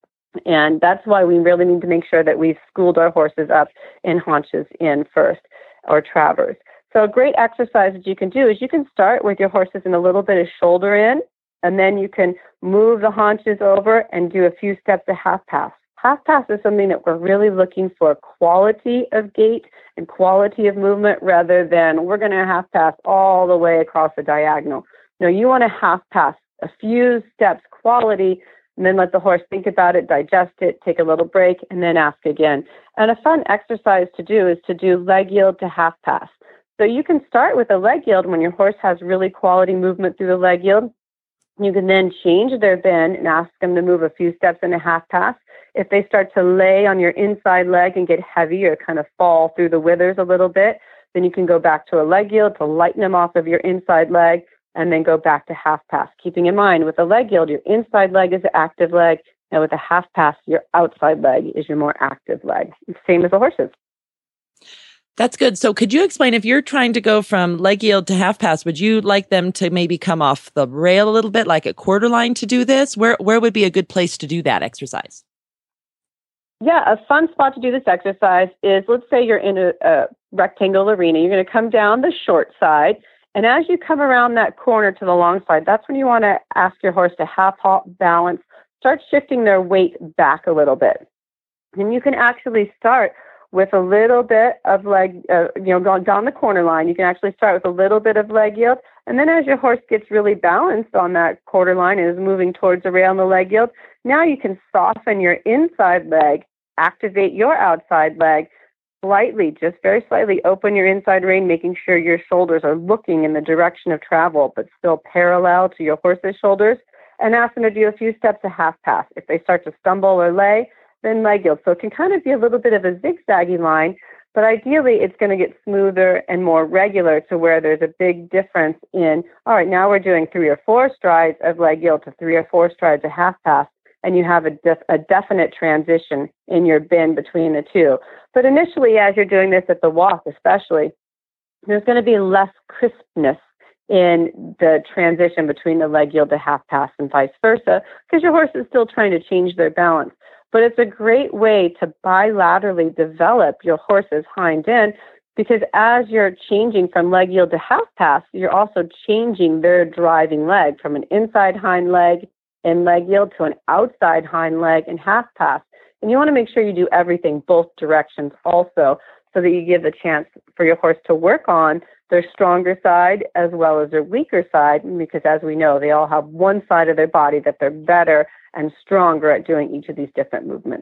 And that's why we really need to make sure that we've schooled our horses up in haunches in first or travers. So a great exercise that you can do is you can start with your horses in a little bit of shoulder in, and then you can move the haunches over and do a few steps of half pass. Half pass is something that we're really looking for quality of gait and quality of movement rather than we're going to half pass all the way across the diagonal. No, you want to half pass a few steps quality and then let the horse think about it, digest it, take a little break, and then ask again. And a fun exercise to do is to do leg yield to half pass. So you can start with a leg yield when your horse has really quality movement through the leg yield. You can then change their bend and ask them to move a few steps in a half pass. If they start to lay on your inside leg and get heavy or kind of fall through the withers a little bit, then you can go back to a leg yield to lighten them off of your inside leg and then go back to half pass. Keeping in mind, with a leg yield, your inside leg is the active leg, and with a half pass, your outside leg is your more active leg. Same as the horses. That's good. So could you explain, if you're trying to go from leg yield to half pass, would you like them to maybe come off the rail a little bit, like a quarter line to do this? Where where would be a good place to do that exercise? Yeah, a fun spot to do this exercise is, let's say you're in a, a rectangle arena. You're going to come down the short side, And as you come around that corner to the long side, that's when you want to ask your horse to half halt, balance, start shifting their weight back a little bit. And you can actually start with a little bit of leg, uh, you know, going down the corner line. You can actually start with a little bit of leg yield. And then as your horse gets really balanced on that quarter line and is moving towards the rail and the leg yield, now you can soften your inside leg, activate your outside leg, slightly, just very slightly open your inside rein, making sure your shoulders are looking in the direction of travel, but still parallel to your horse's shoulders, and ask them to do a few steps of half pass. If they start to stumble or lay, then leg yield. So it can kind of be a little bit of a zigzaggy line, but ideally it's going to get smoother and more regular to where there's a big difference in, all right, now we're doing three or four strides of leg yield to three or four strides of half pass, and you have a, def- a definite transition in your bend between the two. But initially, as you're doing this at the walk especially, there's going to be less crispness in the transition between the leg yield to half pass and vice versa, because your horse is still trying to change their balance. But it's a great way to bilaterally develop your horse's hind end, because as you're changing from leg yield to half pass, you're also changing their driving leg from an inside hind leg in leg yield to an outside hind leg in half pass. And you want to make sure you do everything both directions also, so that you give the chance for your horse to work on their stronger side as well as their weaker side, because as we know, they all have one side of their body that they're better and stronger at doing each of these different movements.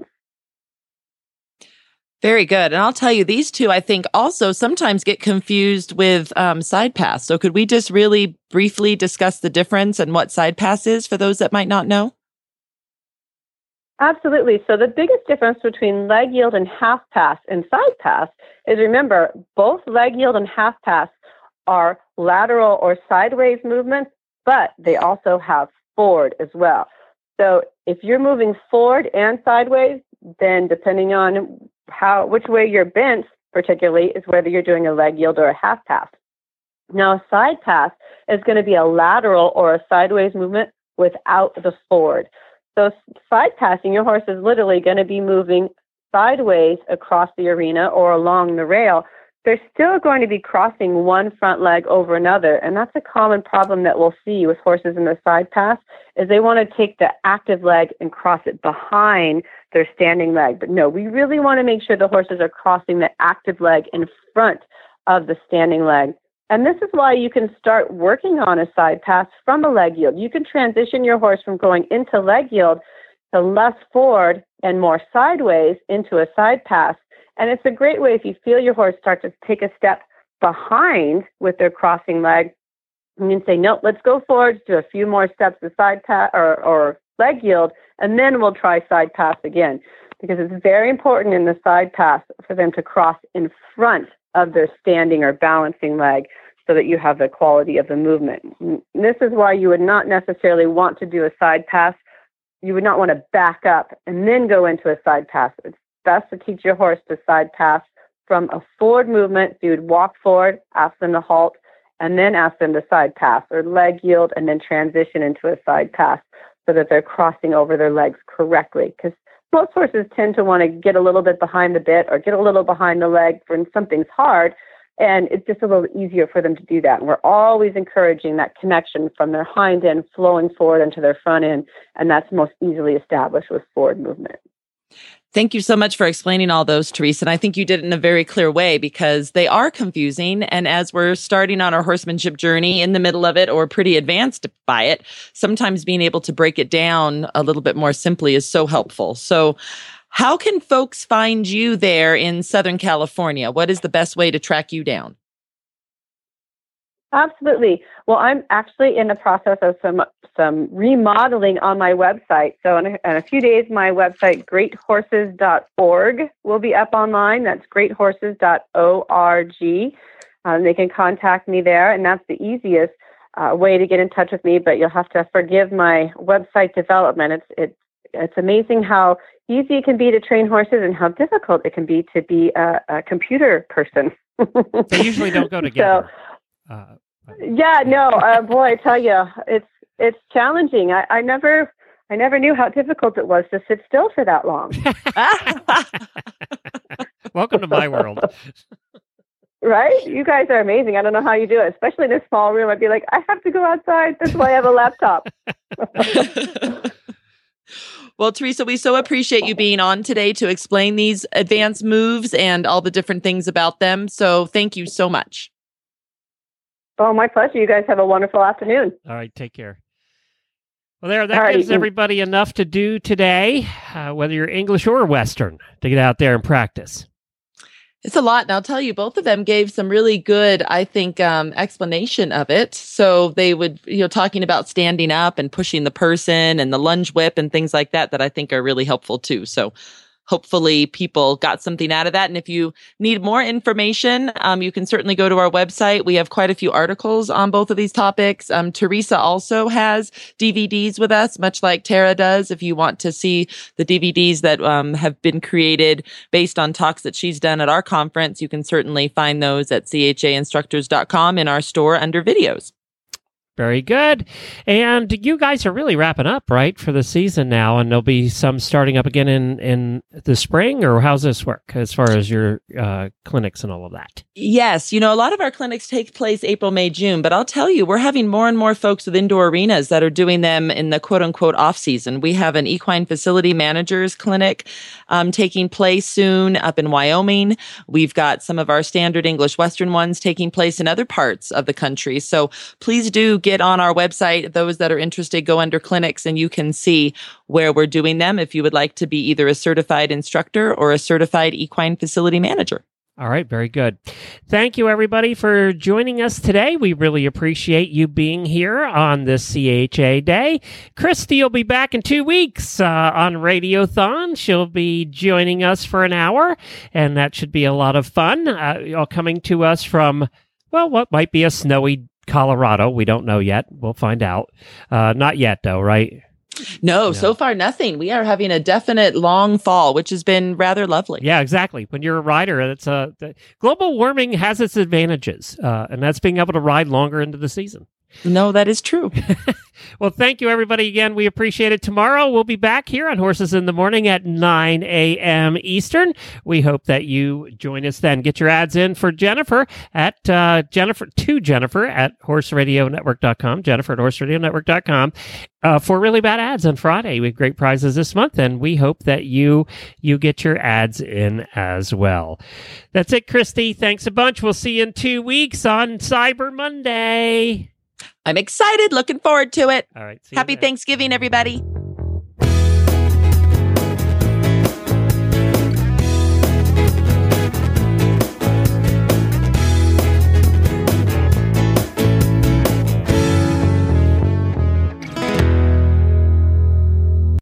Very good. And I'll tell you, these two, I think, also sometimes get confused with um, side pass. So could we just really briefly discuss the difference and what side pass is for those that might not know? Absolutely. So the biggest difference between leg yield and half pass and side pass is, remember, both leg yield and half pass are lateral or sideways movements, but they also have forward as well. So if you're moving forward and sideways, then depending on how which way you're bent, particularly, is whether you're doing a leg yield or a half pass. Now, a side pass is going to be a lateral or a sideways movement without the forward. So side passing, your horse is literally going to be moving sideways across the arena or along the rail. They're still going to be crossing one front leg over another. And that's a common problem that we'll see with horses in the side pass, is they want to take the active leg and cross it behind their standing leg. But no, we really want to make sure the horses are crossing the active leg in front of the standing leg. And this is why you can start working on a side pass from a leg yield. You can transition your horse from going into leg yield to less forward and more sideways into a side pass. And it's a great way if you feel your horse start to take a step behind with their crossing leg. You can say, no, let's go forward, do a few more steps of side pass or, or leg yield, and then we'll try side pass again. Because it's very important in the side pass for them to cross in front of their standing or balancing leg, so that you have the quality of the movement. And this is why you would not necessarily want to do a side pass. You would not want to back up and then go into a side pass. It's best to teach your horse to side pass from a forward movement. So you would walk forward, ask them to halt, and then ask them to side pass or leg yield, and then transition into a side pass so that they're crossing over their legs correctly. Because most horses tend to want to get a little bit behind the bit or get a little behind the leg when something's hard, and it's just a little easier for them to do that. And we're always encouraging that connection from their hind end flowing forward into their front end, and that's most easily established with forward movement. Thank you so much for explaining all those, Teresa. And I think you did it in a very clear way, because they are confusing. And as we're starting on our horsemanship journey, in the middle of it or pretty advanced by it, sometimes being able to break it down a little bit more simply is so helpful. So how can folks find you there in Southern California? What is the best way to track you down? Absolutely. Well, I'm actually in the process of some some remodeling on my website. So in a, in a few days, my website, great horses dot org, will be up online. That's great horses dot org. Um, they can contact me there, and that's the easiest uh, way to get in touch with me. But you'll have to forgive my website development. It's it's it's amazing how easy it can be to train horses and how difficult it can be to be a, a computer person. They usually don't go together. So, uh, yeah, no, uh, boy, I tell you, it's it's challenging. I, I never I never knew how difficult it was to sit still for that long. Welcome to my world. Right? You guys are amazing. I don't know how you do it, especially in a small room. I'd be like, I have to go outside. That's why I have a laptop. Well, Teresa, we so appreciate you being on today to explain these advanced moves and all the different things about them. So thank you so much. Oh, my pleasure. You guys have a wonderful afternoon. All right. Take care. Well, there, that All gives right. everybody enough to do today, uh, whether you're English or Western, to get out there and practice. It's a lot. And I'll tell you, both of them gave some really good, I think, um, explanation of it. So they would, you know, talking about standing up and pushing the person and the lunge whip and things like that, that I think are really helpful too. So hopefully people got something out of that. And if you need more information, um, you can certainly go to our website. We have quite a few articles on both of these topics. Um, Teresa also has D V Ds with us, much like Tara does. If you want to see the D V Ds that um, have been created based on talks that she's done at our conference, you can certainly find those at C H A instructors dot com in our store under videos. Very good. And you guys are really wrapping up, right, for the season now, and there'll be some starting up again in, in the spring, or how's this work as far as your uh, clinics and all of that? Yes. You know, a lot of our clinics take place April, May, June, but I'll tell you, we're having more and more folks with indoor arenas that are doing them in the quote unquote off season. We have an equine facility managers clinic um, taking place soon up in Wyoming. We've got some of our standard English Western ones taking place in other parts of the country. So please do get on our website. Those that are interested, go under clinics and you can see where we're doing them if you would like to be either a certified instructor or a certified equine facility manager. All right, very good. Thank you, everybody, for joining us today. We really appreciate you being here on this C H A Day. Christy will be back in two weeks uh, on Radiothon. She'll be joining us for an hour, and that should be a lot of fun. Uh, all coming to us from, well, what might be a snowy Colorado. We don't know yet. We'll find out. Uh, not yet, though, right? No, No. so far nothing. We are having a definite long fall, which has been rather lovely. Yeah, exactly. When you're a rider, it's uh, the, global warming has its advantages, uh, and that's being able to ride longer into the season. No, that is true. Well, thank you, everybody, again. We appreciate it. Tomorrow, we'll be back here on Horses in the Morning at nine a.m. Eastern. We hope that you join us then. Get your ads in for Jennifer at uh, Jennifer to Jennifer at horse radio network dot com, Jennifer at horse radio network dot com, uh, for really bad ads on Friday. We have great prizes this month, and we hope that you you get your ads in as well. That's it, Christy. Thanks a bunch. We'll see you in two weeks on Cyber Monday. I'm excited. Looking forward to it. All right. Happy Thanksgiving, everybody.